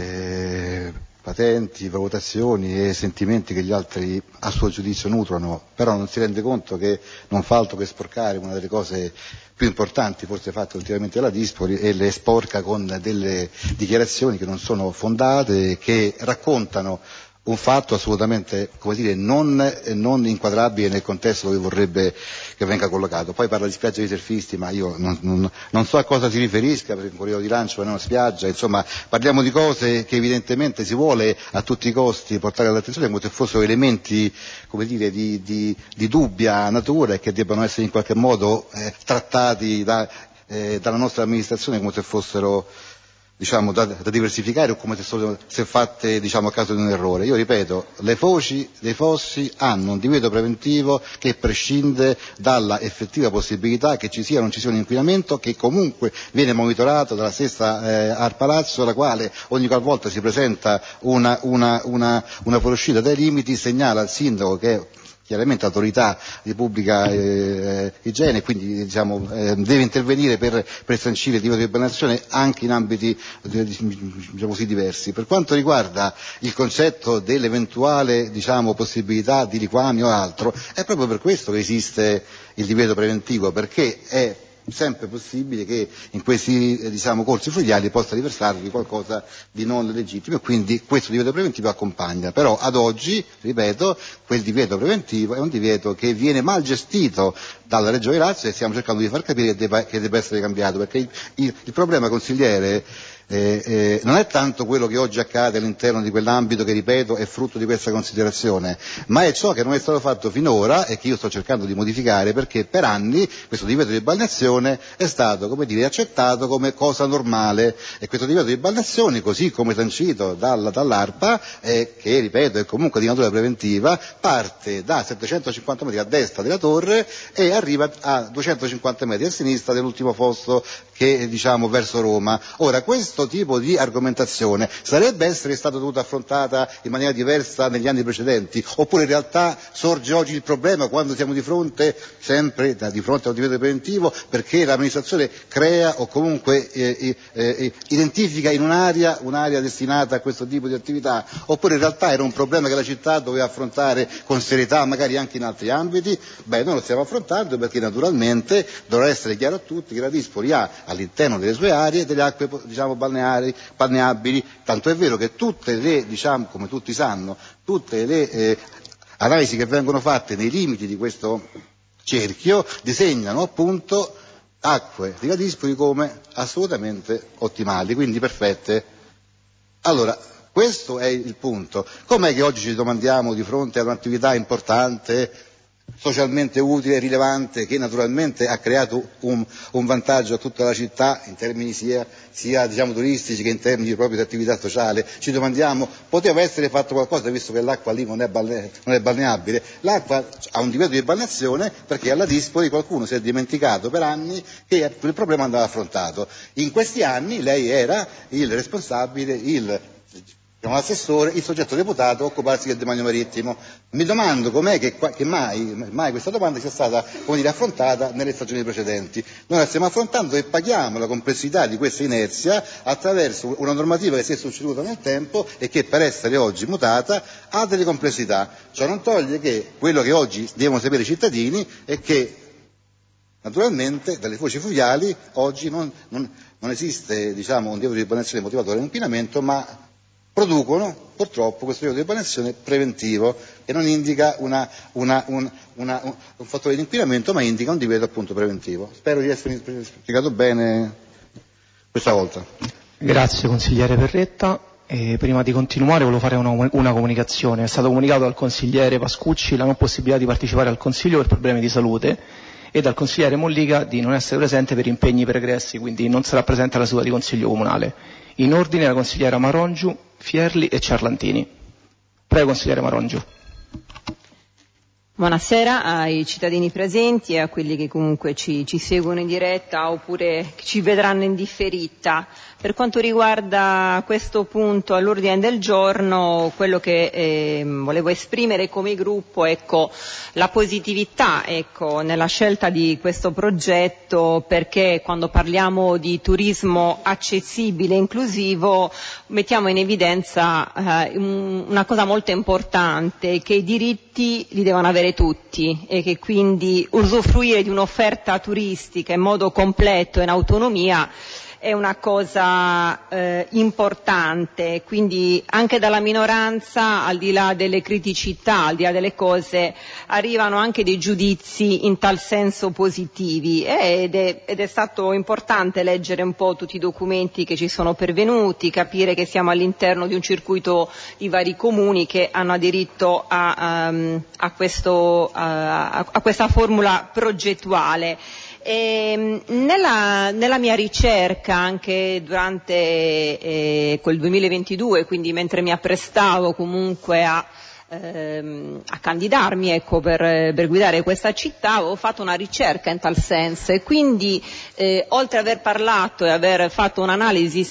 dare patenti, valutazioni e sentimenti che gli altri a suo giudizio nutrono, però non si rende conto che non fa altro che sporcare una delle cose più importanti forse fatte ultimamente dalla Dispoli, e le sporca con delle dichiarazioni che non sono fondate, che raccontano un fatto assolutamente, come dire, non, non inquadrabile nel contesto dove vorrebbe che venga collocato. Poi parla di spiaggia dei surfisti, ma io non, non, non so a cosa si riferisca, perché un corridoio di lancio non è una spiaggia, insomma parliamo di cose che evidentemente si vuole a tutti i costi portare all'attenzione come se fossero elementi, come dire, di, di, di dubbia natura, e che debbano essere in qualche modo eh, trattati da, eh, dalla nostra amministrazione come se fossero, diciamo, da, da diversificare, o come se, sono, se fatte, diciamo, a caso di un errore. Io ripeto, le foci dei fossi hanno un divieto preventivo che prescinde dalla effettiva possibilità che ci sia o non ci sia un inquinamento, che comunque viene monitorato dalla stessa eh, Ar Palazzo, la quale ogni qualvolta si presenta una, una, una, una fuoriuscita dai limiti segnala al sindaco, che è chiaramente autorità di pubblica eh, igiene, quindi diciamo, eh, deve intervenire per, per sancire il divieto di balneazione anche in ambiti diciamo così diversi. Per quanto riguarda il concetto dell'eventuale, diciamo, possibilità di liquami o altro, è proprio per questo che esiste il divieto preventivo, perché è sempre possibile che in questi eh, diciamo, corsi fluviali possa riversarvi qualcosa di non legittimo, e quindi questo divieto preventivo accompagna. Però ad oggi, ripeto, quel divieto preventivo è un divieto che viene mal gestito dalla Regione Lazio, e stiamo cercando di far capire che debba, che debba essere cambiato, perché il, il, il problema, consigliere, Eh, eh, non è tanto quello che oggi accade all'interno di quell'ambito, che ripeto è frutto di questa considerazione, ma è ciò che non è stato fatto finora e che io sto cercando di modificare, perché per anni questo divieto di balneazione è stato, come dire, accettato come cosa normale, e questo divieto di balneazione, così come sancito dalla, dall'ARPA, eh, che ripeto è comunque di natura preventiva, parte da settecentocinquanta metri a destra della torre e arriva a duecentocinquanta metri a sinistra dell'ultimo fosso, che diciamo verso Roma. Ora, questo tipo di argomentazione sarebbe essere stata dovuta affrontata in maniera diversa negli anni precedenti, oppure in realtà sorge oggi il problema quando siamo di fronte, sempre di fronte a un divieto preventivo, perché l'amministrazione crea o comunque eh, eh, identifica in un'area un'area destinata a questo tipo di attività, oppure in realtà era un problema che la città doveva affrontare con serietà, magari anche in altri ambiti? Beh, noi lo stiamo affrontando riguardo, perché naturalmente dovrà essere chiaro a tutti che la Dispoli ha all'interno delle sue aree delle acque, diciamo, balneari, balneabili, tanto è vero che tutte le, diciamo, come tutti sanno, tutte le eh, analisi che vengono fatte nei limiti di questo cerchio disegnano appunto acque di Ladispoli come assolutamente ottimali, quindi perfette. Allora, questo è il punto. Com'è che oggi ci domandiamo di fronte ad un'attività importante, socialmente utile, rilevante, che naturalmente ha creato un, un vantaggio a tutta la città in termini sia, sia diciamo, turistici che in termini proprio di attività sociale, ci domandiamo, poteva essere fatto qualcosa visto che l'acqua lì non è, balne, non è balneabile? L'acqua ha un divieto di balneazione perché alla Dispoli qualcuno si è dimenticato per anni che quel problema andava affrontato. In questi anni lei era il responsabile, il l'assessore, il soggetto deputato a occuparsi del demanio marittimo. Mi domando com'è che, che mai, mai questa domanda sia stata, come dire, affrontata nelle stagioni precedenti. Noi la stiamo affrontando e paghiamo la complessità di questa inerzia attraverso una normativa che si è succeduta nel tempo e che per essere oggi mutata ha delle complessità. Ciò non toglie che quello che oggi devono sapere i cittadini è che naturalmente dalle foci fluviali oggi non, non, non esiste, diciamo, un divieto di balneazione motivatore dell'inquinamento, ma producono purtroppo questo divieto di balneazione preventivo che non indica una, una, un, una, un, un fattore di inquinamento, ma indica un divieto appunto preventivo. Spero di essermi spiegato bene questa volta. Grazie consigliere Perretta. E prima di continuare volevo fare una, una comunicazione. È stato comunicato dal consigliere Pascucci la non possibilità di partecipare al Consiglio per problemi di salute e dal consigliere Mollica di non essere presente per impegni pregressi, quindi non sarà presente alla seduta di Consiglio Comunale. In ordine la consigliera Marongiu, Fierli e Ciarlantini. Prego consigliere Marongiu. Buonasera ai cittadini presenti e a quelli che comunque ci, ci seguono in diretta oppure ci vedranno in differita. Per quanto riguarda questo punto all'ordine del giorno, quello che eh, volevo esprimere come gruppo, ecco, la positività, ecco, nella scelta di questo progetto, perché quando parliamo di turismo accessibile e inclusivo mettiamo in evidenza eh, una cosa molto importante, che i diritti li devono avere tutti e che quindi usufruire di un'offerta turistica in modo completo e in autonomia è una cosa eh, importante, quindi anche dalla minoranza, al di là delle criticità, al di là delle cose, arrivano anche dei giudizi in tal senso positivi ed è, ed è stato importante leggere un po' tutti i documenti che ci sono pervenuti, capire che siamo all'interno di un circuito di vari comuni che hanno aderito a, um, a, questo, a, a questa formula progettuale. E nella, nella mia ricerca anche durante eh, quel duemilaventidue, quindi mentre mi apprestavo comunque a, ehm, a candidarmi ecco, per, per guidare questa città, avevo fatto una ricerca in tal senso e quindi eh, oltre ad aver parlato e aver fatto un'analisi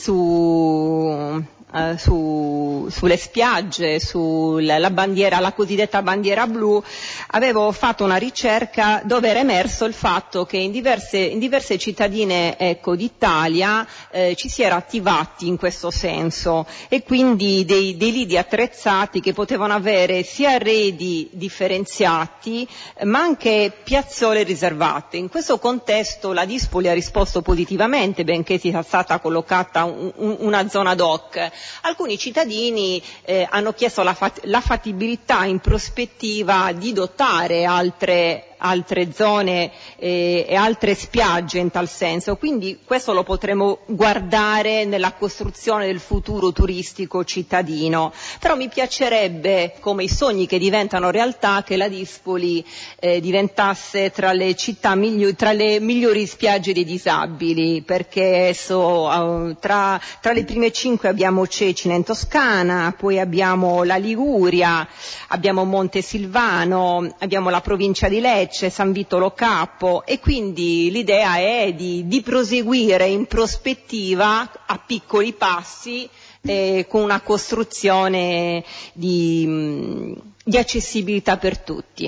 su Uh, su, sulle spiagge, sulla bandiera, la cosiddetta bandiera blu, avevo fatto una ricerca dove era emerso il fatto che in diverse, in diverse cittadine ecco, d'Italia eh, ci si era attivati in questo senso e quindi dei, dei lidi attrezzati che potevano avere sia arredi differenziati ma anche piazzole riservate. In questo contesto la Dispoli ha risposto positivamente, benché sia stata collocata un, un, una zona ad hoc. Alcuni cittadini eh, hanno chiesto la, fat- la fattibilità in prospettiva di dotare altre altre zone eh, e altre spiagge in tal senso, quindi questo lo potremo guardare nella costruzione del futuro turistico cittadino, però mi piacerebbe, come i sogni che diventano realtà, che la Dispoli eh, diventasse tra le città migliori, tra le migliori spiagge dei disabili, perché so, uh, tra, tra le prime cinque abbiamo Cecina in Toscana, poi abbiamo la Liguria, abbiamo Montesilvano, abbiamo la provincia di Lecce, San Vitolo Capo e quindi l'idea è di, di proseguire in prospettiva a piccoli passi eh, con una costruzione di, di accessibilità per tutti.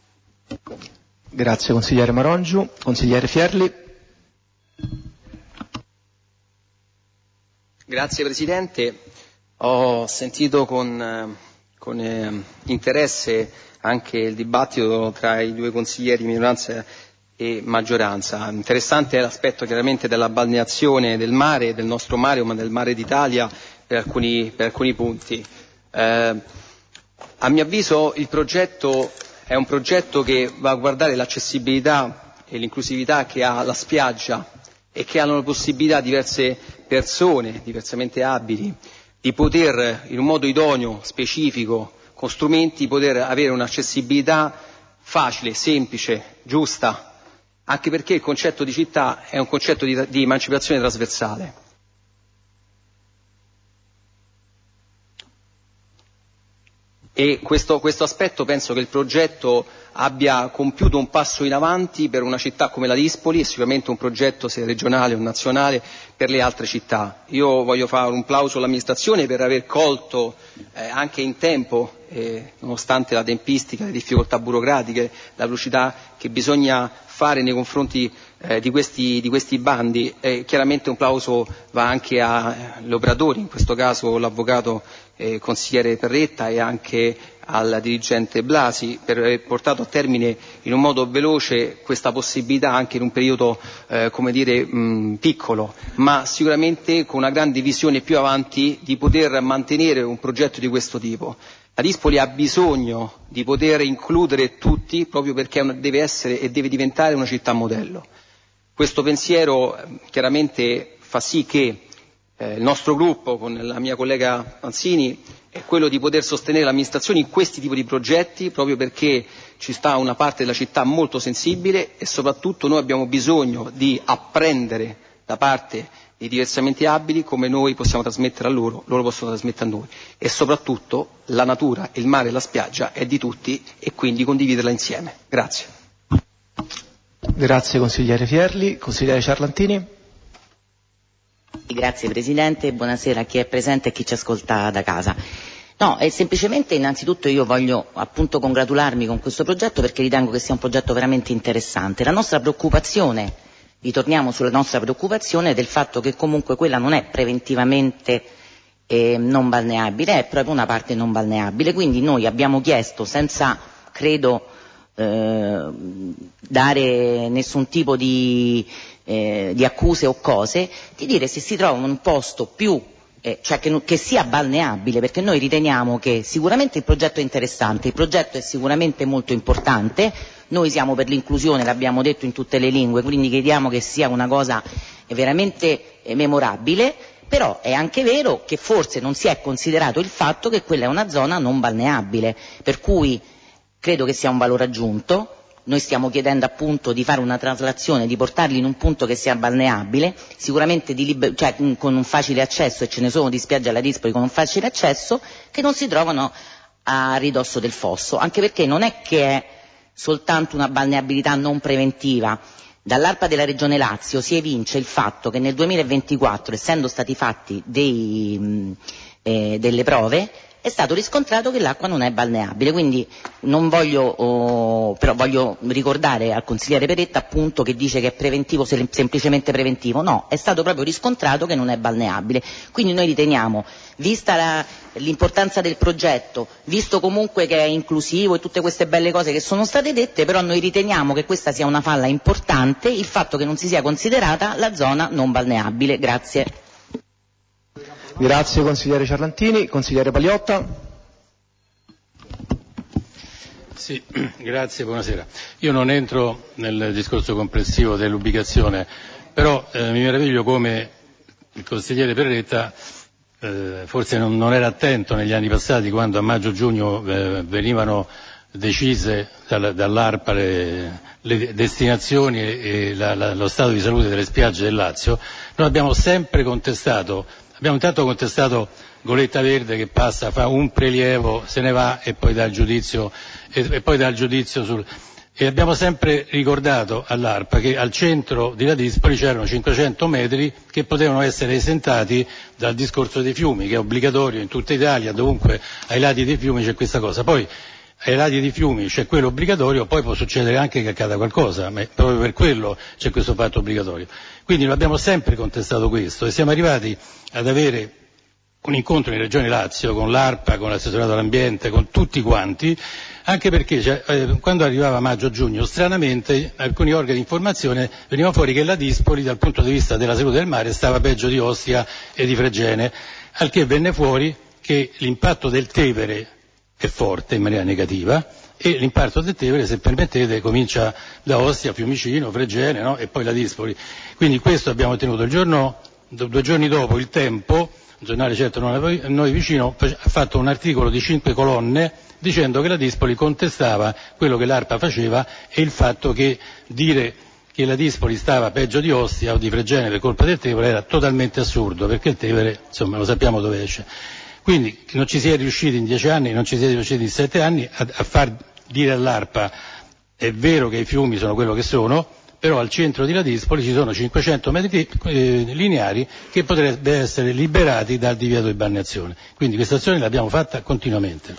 Grazie consigliere Marongiu. Consigliere Fierli. Grazie Presidente. Ho sentito con, con eh, interesse anche il dibattito tra i due consiglieri di minoranza e maggioranza. Interessante è l'aspetto chiaramente della balneazione del mare, del nostro mare, ma del mare d'Italia per alcuni, per alcuni punti. Eh, a mio avviso il progetto è un progetto che va a guardare l'accessibilità e l'inclusività che ha la spiaggia e che hanno la possibilità diverse persone, diversamente abili, di poter in un modo idoneo, specifico, con strumenti, poter avere un'accessibilità facile, semplice, giusta, anche perché il concetto di città è un concetto di, di emancipazione trasversale. E questo, questo aspetto penso che il progetto abbia compiuto un passo in avanti per una città come la Dispoli e sicuramente un progetto sia regionale o nazionale per le altre città. Io voglio fare un plauso all'amministrazione per aver colto eh, anche in tempo, eh, nonostante la tempistica, le difficoltà burocratiche, la velocità che bisogna fare nei confronti eh, di, questi, di questi bandi. Eh, chiaramente un plauso va anche agli operatori, in questo caso l'avvocato eh, consigliere Perretta e anche al dirigente Blasi per aver portato a termine in un modo veloce questa possibilità anche in un periodo eh, come dire mh, piccolo, ma sicuramente con una grande visione più avanti di poter mantenere un progetto di questo tipo. La Dispoli ha bisogno di poter includere tutti proprio perché deve essere e deve diventare una città modello. Questo pensiero chiaramente fa sì che eh, il nostro gruppo con la mia collega Panzini è quello di poter sostenere l'amministrazione in questi tipi di progetti proprio perché ci sta una parte della città molto sensibile e soprattutto noi abbiamo bisogno di apprendere da parte dei diversamente abili come noi possiamo trasmettere a loro, loro possono trasmettere a noi e soprattutto la natura, il mare e la spiaggia è di tutti e quindi condividerla insieme. Grazie. Grazie consigliere Fierli. Consigliere Ciarlantini. Grazie Presidente, buonasera a chi è presente e chi ci ascolta da casa. No, e semplicemente innanzitutto io voglio appunto congratularmi con questo progetto perché ritengo che sia un progetto veramente interessante. La nostra preoccupazione, ritorniamo sulla nostra preoccupazione del fatto che comunque quella non è preventivamente eh, non balneabile, è proprio una parte non balneabile, quindi noi abbiamo chiesto senza, credo, eh, dare nessun tipo di Eh, di accuse o cose, di dire se si trova un posto più, eh, cioè che, che sia balneabile, perché noi riteniamo che sicuramente il progetto è interessante, il progetto è sicuramente molto importante, noi siamo per l'inclusione, l'abbiamo detto in tutte le lingue, quindi crediamo che sia una cosa veramente eh, memorabile, però è anche vero che forse non si è considerato il fatto che quella è una zona non balneabile, per cui credo che sia un valore aggiunto. Noi stiamo chiedendo appunto di fare una traslazione, di portarli in un punto che sia balneabile, sicuramente di liber- cioè, con un facile accesso, e ce ne sono di spiagge alla Dispoli con un facile accesso, che non si trovano a ridosso del fosso, anche perché non è che è soltanto una balneabilità non preventiva. Dall'ARPA della Regione Lazio si evince il fatto che nel duemilaventiquattro, essendo stati fatti dei, mh, eh, delle prove, è stato riscontrato che l'acqua non è balneabile, quindi non voglio, oh, però voglio ricordare al consigliere Perretta appunto che dice che è preventivo, semplicemente preventivo, no, è stato proprio riscontrato che non è balneabile, quindi noi riteniamo, vista la, l'importanza del progetto, visto comunque che è inclusivo e tutte queste belle cose che sono state dette, però noi riteniamo che questa sia una falla importante, il fatto che non si sia considerata la zona non balneabile. Grazie. Grazie consigliere Ciarlantini. Consigliere Paliotta. Sì, grazie, buonasera. Io non entro nel discorso complessivo dell'ubicazione, però eh, mi meraviglio come il consigliere Perretta eh, forse non, non era attento negli anni passati quando a maggio-giugno eh, venivano decise dal, dall'ARPA le, le destinazioni e, e la, la, lo stato di salute delle spiagge del Lazio. Noi abbiamo sempre contestato Abbiamo intanto contestato Goletta Verde che passa, fa un prelievo, se ne va e poi dà il giudizio, e, e poi dà il giudizio sul... E abbiamo sempre ricordato all'ARPA che al centro di La Dispoli c'erano cinquecento metri che potevano essere esentati dal discorso dei fiumi, che è obbligatorio in tutta Italia, dovunque ai lati dei fiumi c'è questa cosa. Poi ai lati dei fiumi c'è quello obbligatorio, poi può succedere anche che accada qualcosa, ma proprio per quello c'è questo fatto obbligatorio. Quindi noi abbiamo sempre contestato questo e siamo arrivati ad avere un incontro in Regione Lazio con l'ARPA, con l'assessorato all'ambiente, con tutti quanti, anche perché cioè, eh, quando arrivava maggio-giugno, stranamente, alcuni organi di informazione veniva fuori che la Dispoli, dal punto di vista della salute del mare, stava peggio di Ostia e di Fregene, al che venne fuori che l'impatto del Tevere è forte in maniera negativa, e l'impatto del Tevere, se permettete, comincia da Ostia, Fiumicino, Fregene, no? E poi la Dispoli. Quindi questo abbiamo ottenuto. Il giorno, due giorni dopo, il Tempo, un giornale certo non a noi vicino, ha fatto un articolo di cinque colonne dicendo che la Dispoli contestava quello che l'ARPA faceva e il fatto che dire che la Dispoli stava peggio di Ostia o di Fregene per colpa del Tevere era totalmente assurdo, perché il Tevere, insomma, lo sappiamo dove esce. Quindi non ci si è riusciti in dieci anni, non ci si è riusciti in sette anni a, a far dire all'ARPA è vero che i fiumi sono quello che sono, però al centro di Ladispoli ci sono cinquecento metri eh, lineari che potrebbero essere liberati dal divieto di balneazione. Quindi questa azione l'abbiamo fatta continuamente.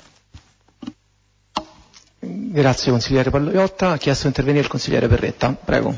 Grazie consigliere Pallotta. Ha chiesto di intervenire il consigliere Perretta. Prego.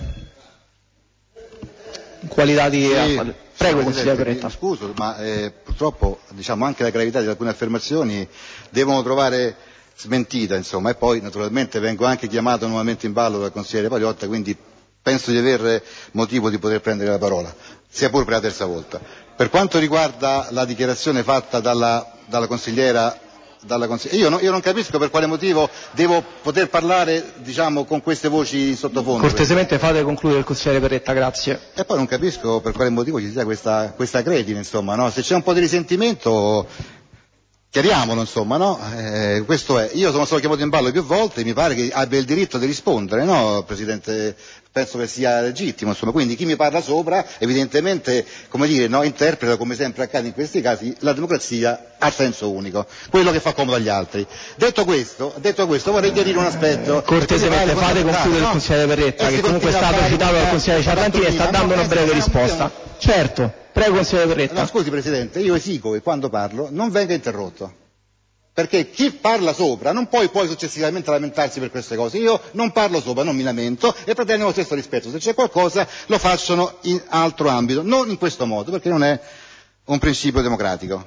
In qualità di... Sì, Prego sì, consigliere Perretta. Mi scuso, ma eh, purtroppo diciamo, anche la gravità di alcune affermazioni devono trovare smentita, insomma, e poi naturalmente vengo anche chiamato nuovamente in ballo dal consigliere Pallotta, quindi penso di avere motivo di poter prendere la parola, sia pure per la terza volta. Per quanto riguarda la dichiarazione fatta dalla, dalla consigliera, dalla consigliera io, no, io non capisco per quale motivo devo poter parlare diciamo, con queste voci in sottofondo. Cortesemente fate concludere il consigliere Perretta, grazie. E poi non capisco per quale motivo ci sia questa, questa cretine, insomma, no? Se c'è un po' di risentimento chiariamolo, insomma, no? Eh, questo è. Io sono stato chiamato in ballo più volte, mi pare che abbia il diritto di rispondere, no, Presidente? Penso che sia legittimo, insomma, quindi chi mi parla sopra, evidentemente, come dire, no, interpreta, come sempre accade in questi casi, la democrazia a senso unico, quello che fa comodo agli altri. Detto questo, detto questo vorrei chiarire un aspetto. Cortesemente fate concludere no? il consigliere Perretta, che comunque è stato citato dal consigliere Ciarlantini e sta dando una breve risposta. Certo. Prego, consigliere Perretta. No, scusi Presidente, io esigo che quando parlo non venga interrotto. Perché chi parla sopra non può poi successivamente lamentarsi per queste cose. Io non parlo sopra, non mi lamento e pretendo lo stesso rispetto. Se c'è qualcosa lo facciano in altro ambito, non in questo modo, perché non è un principio democratico.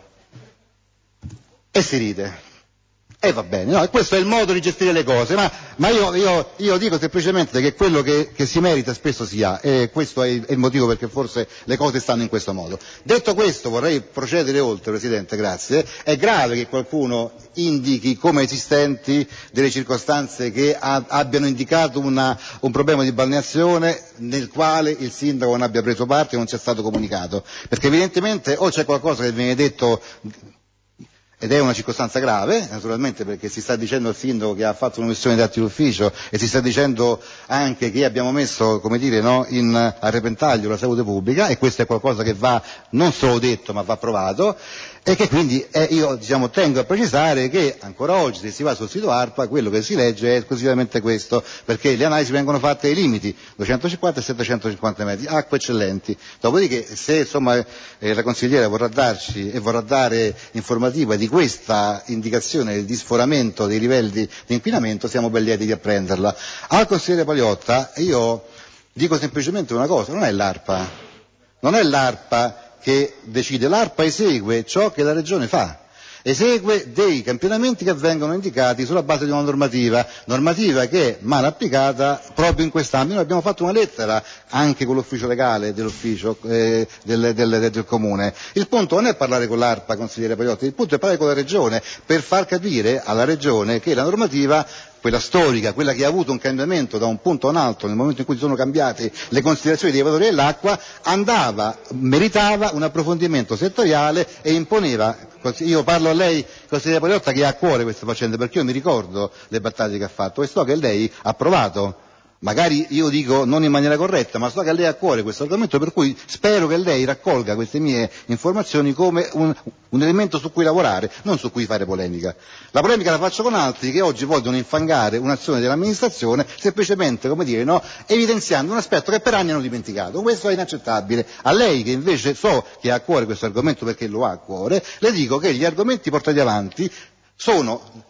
E si ride. E va bene, no? E questo è il modo di gestire le cose, ma, ma io, io, io dico semplicemente che quello che, che si merita spesso si ha, e questo è il, è il motivo perché forse le cose stanno in questo modo. Detto questo vorrei procedere oltre, Presidente, grazie. È grave che qualcuno indichi come esistenti delle circostanze che ha, abbiano indicato una, un problema di balneazione nel quale il sindaco non abbia preso parte e non sia stato comunicato, perché evidentemente o c'è qualcosa che viene detto ed è una circostanza grave, naturalmente, perché si sta dicendo al sindaco che ha fatto un'omissione di atti d'ufficio e si sta dicendo anche che abbiamo messo, come dire, no, in, a repentaglio la salute pubblica, e questo è qualcosa che va non solo detto ma va provato, e che quindi eh, io diciamo, tengo a precisare che ancora oggi, se si va sul sito ARPA, quello che si legge è esclusivamente questo, perché le analisi vengono fatte ai limiti duecentocinquanta e settecentocinquanta metri, acque eccellenti. Dopodiché, se insomma eh, la consigliera vorrà darci e vorrà dare informativa di questa indicazione di sforamento dei livelli di inquinamento, siamo ben lieti di apprenderla. Al consigliere Pallotta io dico semplicemente una cosa: non è l'ARPA, non è l'ARPA che decide, l'ARPA esegue ciò che la Regione fa, esegue dei campionamenti che vengono indicati sulla base di una normativa, normativa che è mal applicata proprio in quest'ambito. Noi abbiamo fatto una lettera anche con l'ufficio legale dell'ufficio eh, del, del, del Comune. Il punto non è parlare con l'ARPA, consigliere Pallotta, il punto è parlare con la Regione per far capire alla Regione che la normativa, quella storica, quella che ha avuto un cambiamento da un punto a un altro nel momento in cui sono cambiate le considerazioni dei valori dell'acqua, andava, meritava un approfondimento settoriale e imponeva. Io parlo a lei, consigliere Pallotta, che ha a cuore queste faccende, perché io mi ricordo le battaglie che ha fatto e so che lei ha provato. Magari io dico non in maniera corretta, ma so che a lei ha a cuore questo argomento, per cui spero che lei raccolga queste mie informazioni come un, un elemento su cui lavorare, non su cui fare polemica. La polemica la faccio con altri che oggi vogliono infangare un'azione dell'amministrazione semplicemente, come dire, no, evidenziando un aspetto che per anni hanno dimenticato. Questo è inaccettabile. A lei, che invece so che ha a cuore questo argomento perché lo ha a cuore, le dico che gli argomenti portati avanti sono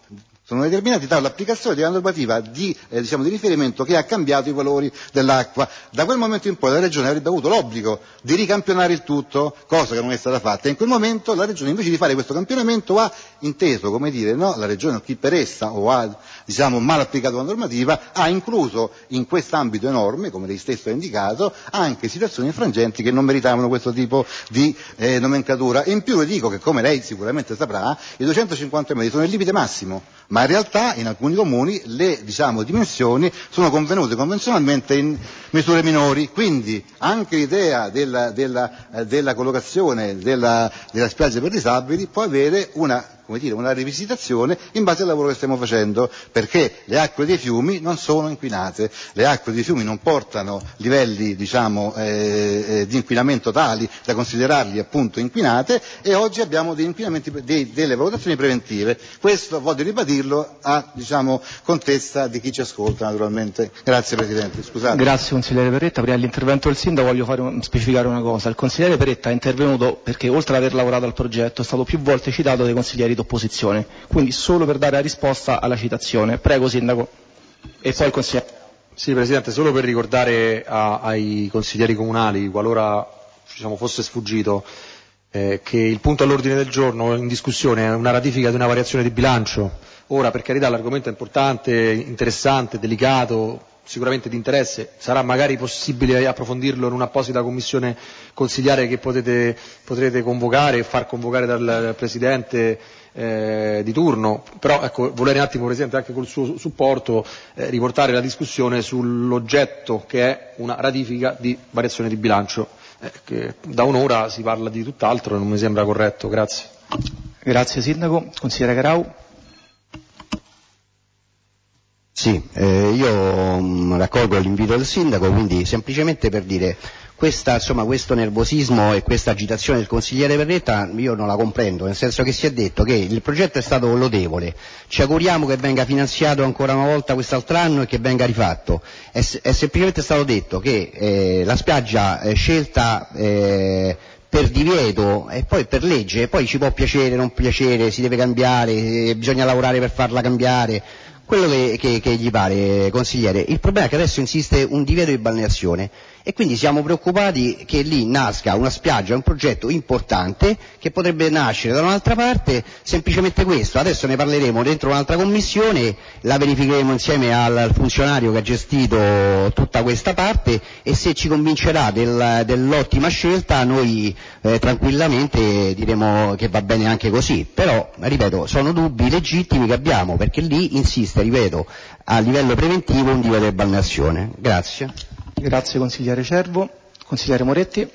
sono determinati dall'applicazione di una normativa di, eh, diciamo, di riferimento che ha cambiato i valori dell'acqua. Da quel momento in poi la Regione avrebbe avuto l'obbligo di ricampionare il tutto, cosa che non è stata fatta. In quel momento la Regione, invece di fare questo campionamento, ha inteso, come dire, no, la Regione, chi per essa, o ha, diciamo, mal applicato la normativa, ha incluso in quest'ambito enorme, come lei stesso ha indicato, anche situazioni infrangenti che non meritavano questo tipo di eh, nomenclatura. E in più le dico che, come lei sicuramente saprà, i duecentocinquanta metri sono il limite massimo, ma in realtà in alcuni comuni le, diciamo, dimensioni sono convenute convenzionalmente in misure minori, quindi anche l'idea della, della, eh, della collocazione della, della spiaggia per disabili può avere una, come dire, una rivisitazione in base al lavoro che stiamo facendo, perché le acque dei fiumi non sono inquinate, le acque dei fiumi non portano livelli, diciamo, eh, eh, di inquinamento tali da considerarli appunto inquinate, e oggi abbiamo degli inquinamenti, dei, delle valutazioni preventive. Questo voglio ribadirlo a, diciamo, contezza di chi ci ascolta naturalmente. Grazie Presidente. Scusate. Grazie consigliere Perretta. Prima dell'intervento del sindaco voglio fare un, specificare una cosa. Il consigliere Perretta è intervenuto perché, oltre ad aver lavorato al progetto, è stato più volte citato dai consiglieri d'opposizione, quindi solo per dare la risposta alla citazione. Prego sindaco. E poi il consigliere. Sì Presidente, solo per ricordare a, ai consiglieri comunali, qualora, diciamo, fosse sfuggito, eh, che il punto all'ordine del giorno in discussione è una ratifica di una variazione di bilancio. Ora, per carità, l'argomento è importante, interessante, delicato, sicuramente di interesse, sarà magari possibile approfondirlo in un'apposita commissione consigliare che potete, potrete convocare e far convocare dal Presidente eh, di turno, però ecco, volere un attimo Presidente, anche col suo supporto, eh, riportare la discussione sull'oggetto che è una ratifica di variazione di bilancio, eh, che da un'ora si parla di tutt'altro e non mi sembra corretto. Grazie. Grazie Sindaco. Consigliere Garau. Sì, eh, io mh, raccolgo l'invito del sindaco, quindi semplicemente per dire questa, insomma, questo nervosismo e questa agitazione del consigliere Perretta io non la comprendo, nel senso che si è detto che il progetto è stato lodevole, ci auguriamo che venga finanziato ancora una volta quest'altro anno e che venga rifatto, è, è semplicemente stato detto che eh, la spiaggia è scelta eh, per divieto e poi per legge, poi ci può piacere, non piacere, si deve cambiare, eh, bisogna lavorare per farla cambiare, quello che, che, che gli pare, consigliere. Il problema è che adesso insiste un divieto di balneazione e quindi siamo preoccupati che lì nasca una spiaggia, un progetto importante che potrebbe nascere da un'altra parte, semplicemente questo. Adesso ne parleremo dentro un'altra commissione, la verificheremo insieme al funzionario che ha gestito tutta questa parte e se ci convincerà del, dell'ottima scelta noi eh, tranquillamente diremo che va bene anche così. Però, ripeto, sono dubbi legittimi che abbiamo perché lì insiste, ripeto, a livello preventivo un divieto di balneazione. Grazie. Grazie consigliere Cervo. Consigliere Moretti.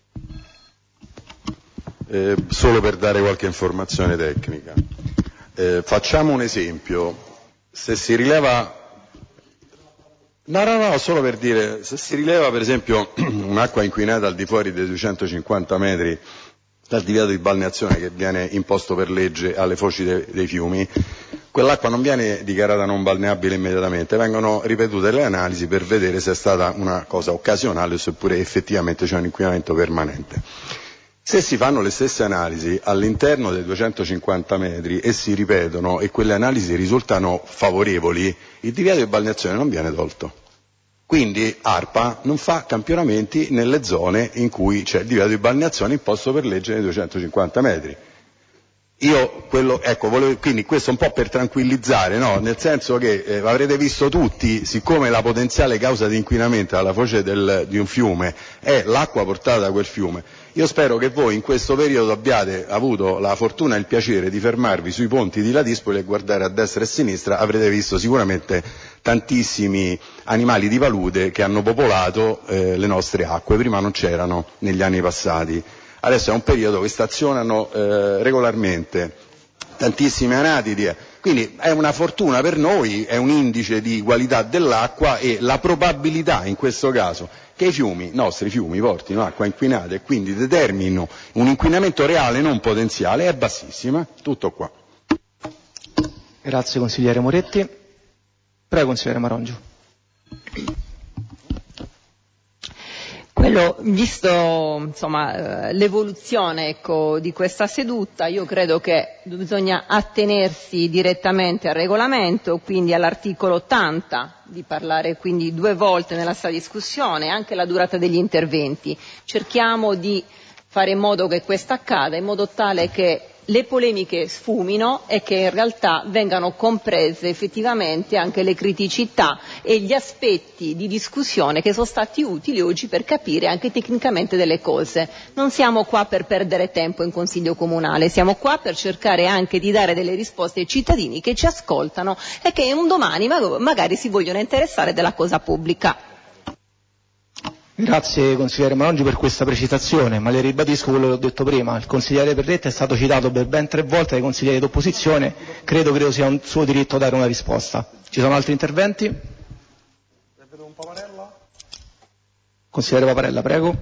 Eh, solo per dare qualche informazione tecnica. Eh, facciamo un esempio. Se si rileva No, no, no, solo per dire, se si rileva per esempio un'acqua inquinata al di fuori dei duecentocinquanta metri dal divieto di balneazione che viene imposto per legge alle foci de- dei fiumi, quell'acqua non viene dichiarata non balneabile immediatamente, vengono ripetute le analisi per vedere se è stata una cosa occasionale o seppure effettivamente c'è un inquinamento permanente. Se si fanno le stesse analisi all'interno dei duecentocinquanta metri e si ripetono e quelle analisi risultano favorevoli, il divieto di balneazione non viene tolto. Quindi ARPA non fa campionamenti nelle zone in cui c'è il divieto di balneazione imposto per legge nei duecentocinquanta metri. Io quello, ecco, volevo, quindi questo un po' per tranquillizzare, no? Nel senso che eh, avrete visto tutti, siccome la potenziale causa di inquinamento alla foce del, di un fiume è l'acqua portata da quel fiume, io spero che voi in questo periodo abbiate avuto la fortuna e il piacere di fermarvi sui ponti di Ladispoli e guardare a destra e a sinistra, avrete visto sicuramente tantissimi animali di palude che hanno popolato eh, le nostre acque, prima non c'erano negli anni passati. Adesso è un periodo che stazionano eh, regolarmente tantissime anatidi, quindi è una fortuna per noi, è un indice di qualità dell'acqua e la probabilità in questo caso che i fiumi, i nostri fiumi, portino acqua inquinata e quindi determinino un inquinamento reale non potenziale è bassissima. Tutto qua. Grazie consigliere Moretti. Prego consigliere Marongio. Quello, visto insomma, l'evoluzione ecco, di questa seduta, io credo che bisogna attenersi direttamente al regolamento, quindi all'articolo ottanta, di parlare quindi due volte nella sua discussione, anche la durata degli interventi. Cerchiamo di fare in modo che questo accada, in modo tale che le polemiche sfumino e che in realtà vengano comprese effettivamente anche le criticità e gli aspetti di discussione che sono stati utili oggi per capire anche tecnicamente delle cose. Non siamo qua per perdere tempo in Consiglio Comunale, siamo qua per cercare anche di dare delle risposte ai cittadini che ci ascoltano e che un domani magari si vogliono interessare della cosa pubblica. Grazie consigliere Marongi per questa precisazione, ma le ribadisco quello che ho detto prima. Il consigliere Perretta è stato citato per ben tre volte dai consiglieri d'opposizione, credo, credo sia un suo diritto dare una risposta. Ci sono altri interventi? Consigliere Paparella, prego.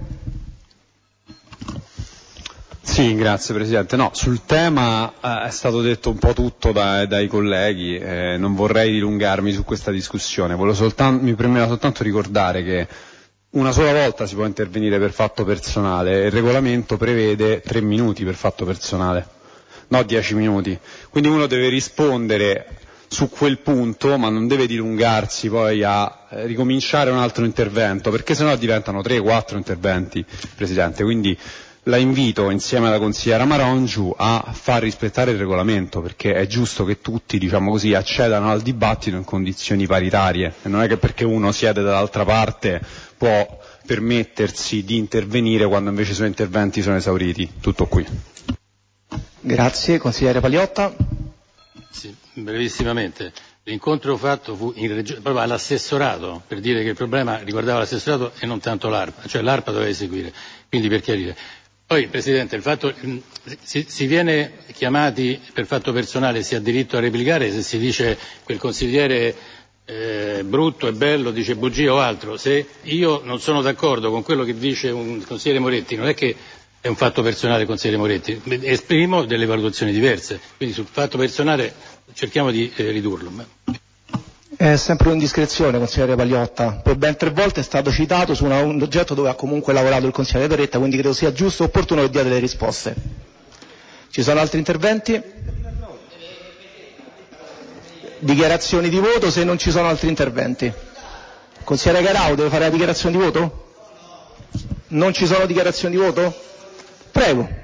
Sì, grazie Presidente. No, sul tema eh, è stato detto un po' tutto da, dai colleghi, eh, non vorrei dilungarmi su questa discussione, volevo soltanto, mi premeva soltanto ricordare che una sola volta si può intervenire per fatto personale, il regolamento prevede tre minuti per fatto personale, no dieci minuti, quindi uno deve rispondere su quel punto ma non deve dilungarsi poi a eh, ricominciare un altro intervento, perché sennò diventano tre quattro interventi, Presidente, quindi la invito insieme alla consigliera Marongiu a far rispettare il regolamento, perché è giusto che tutti, diciamo così, accedano al dibattito in condizioni paritarie e non è che perché uno siede dall'altra parte può permettersi di intervenire quando invece i suoi interventi sono esauriti. Tutto qui. Grazie. Consigliere Paliotta. Sì, brevissimamente. L'incontro fatto fu in regio- proprio all'assessorato, per dire che il problema riguardava l'assessorato e non tanto l'ARPA, cioè l'ARPA doveva eseguire, quindi per chiarire. Poi Presidente, il fatto, si, si viene chiamati per fatto personale, si ha diritto a replicare se si dice quel consigliere eh, brutto e bello, dice bugie o altro. Se io non sono d'accordo con quello che dice un consigliere Moretti, non è che è un fatto personale, consigliere Moretti, esprimo delle valutazioni diverse, quindi sul fatto personale cerchiamo di eh, ridurlo. È sempre un'indiscrezione, consigliere Pagliotta. Per ben tre volte è stato citato su una, un oggetto dove ha comunque lavorato il consigliere Perretta, quindi credo sia giusto e opportuno che dia delle risposte. Ci sono altri interventi? Dichiarazioni di voto se non ci sono altri interventi. Consigliere Garau, deve fare la dichiarazione di voto? Non ci sono dichiarazioni di voto? Prego.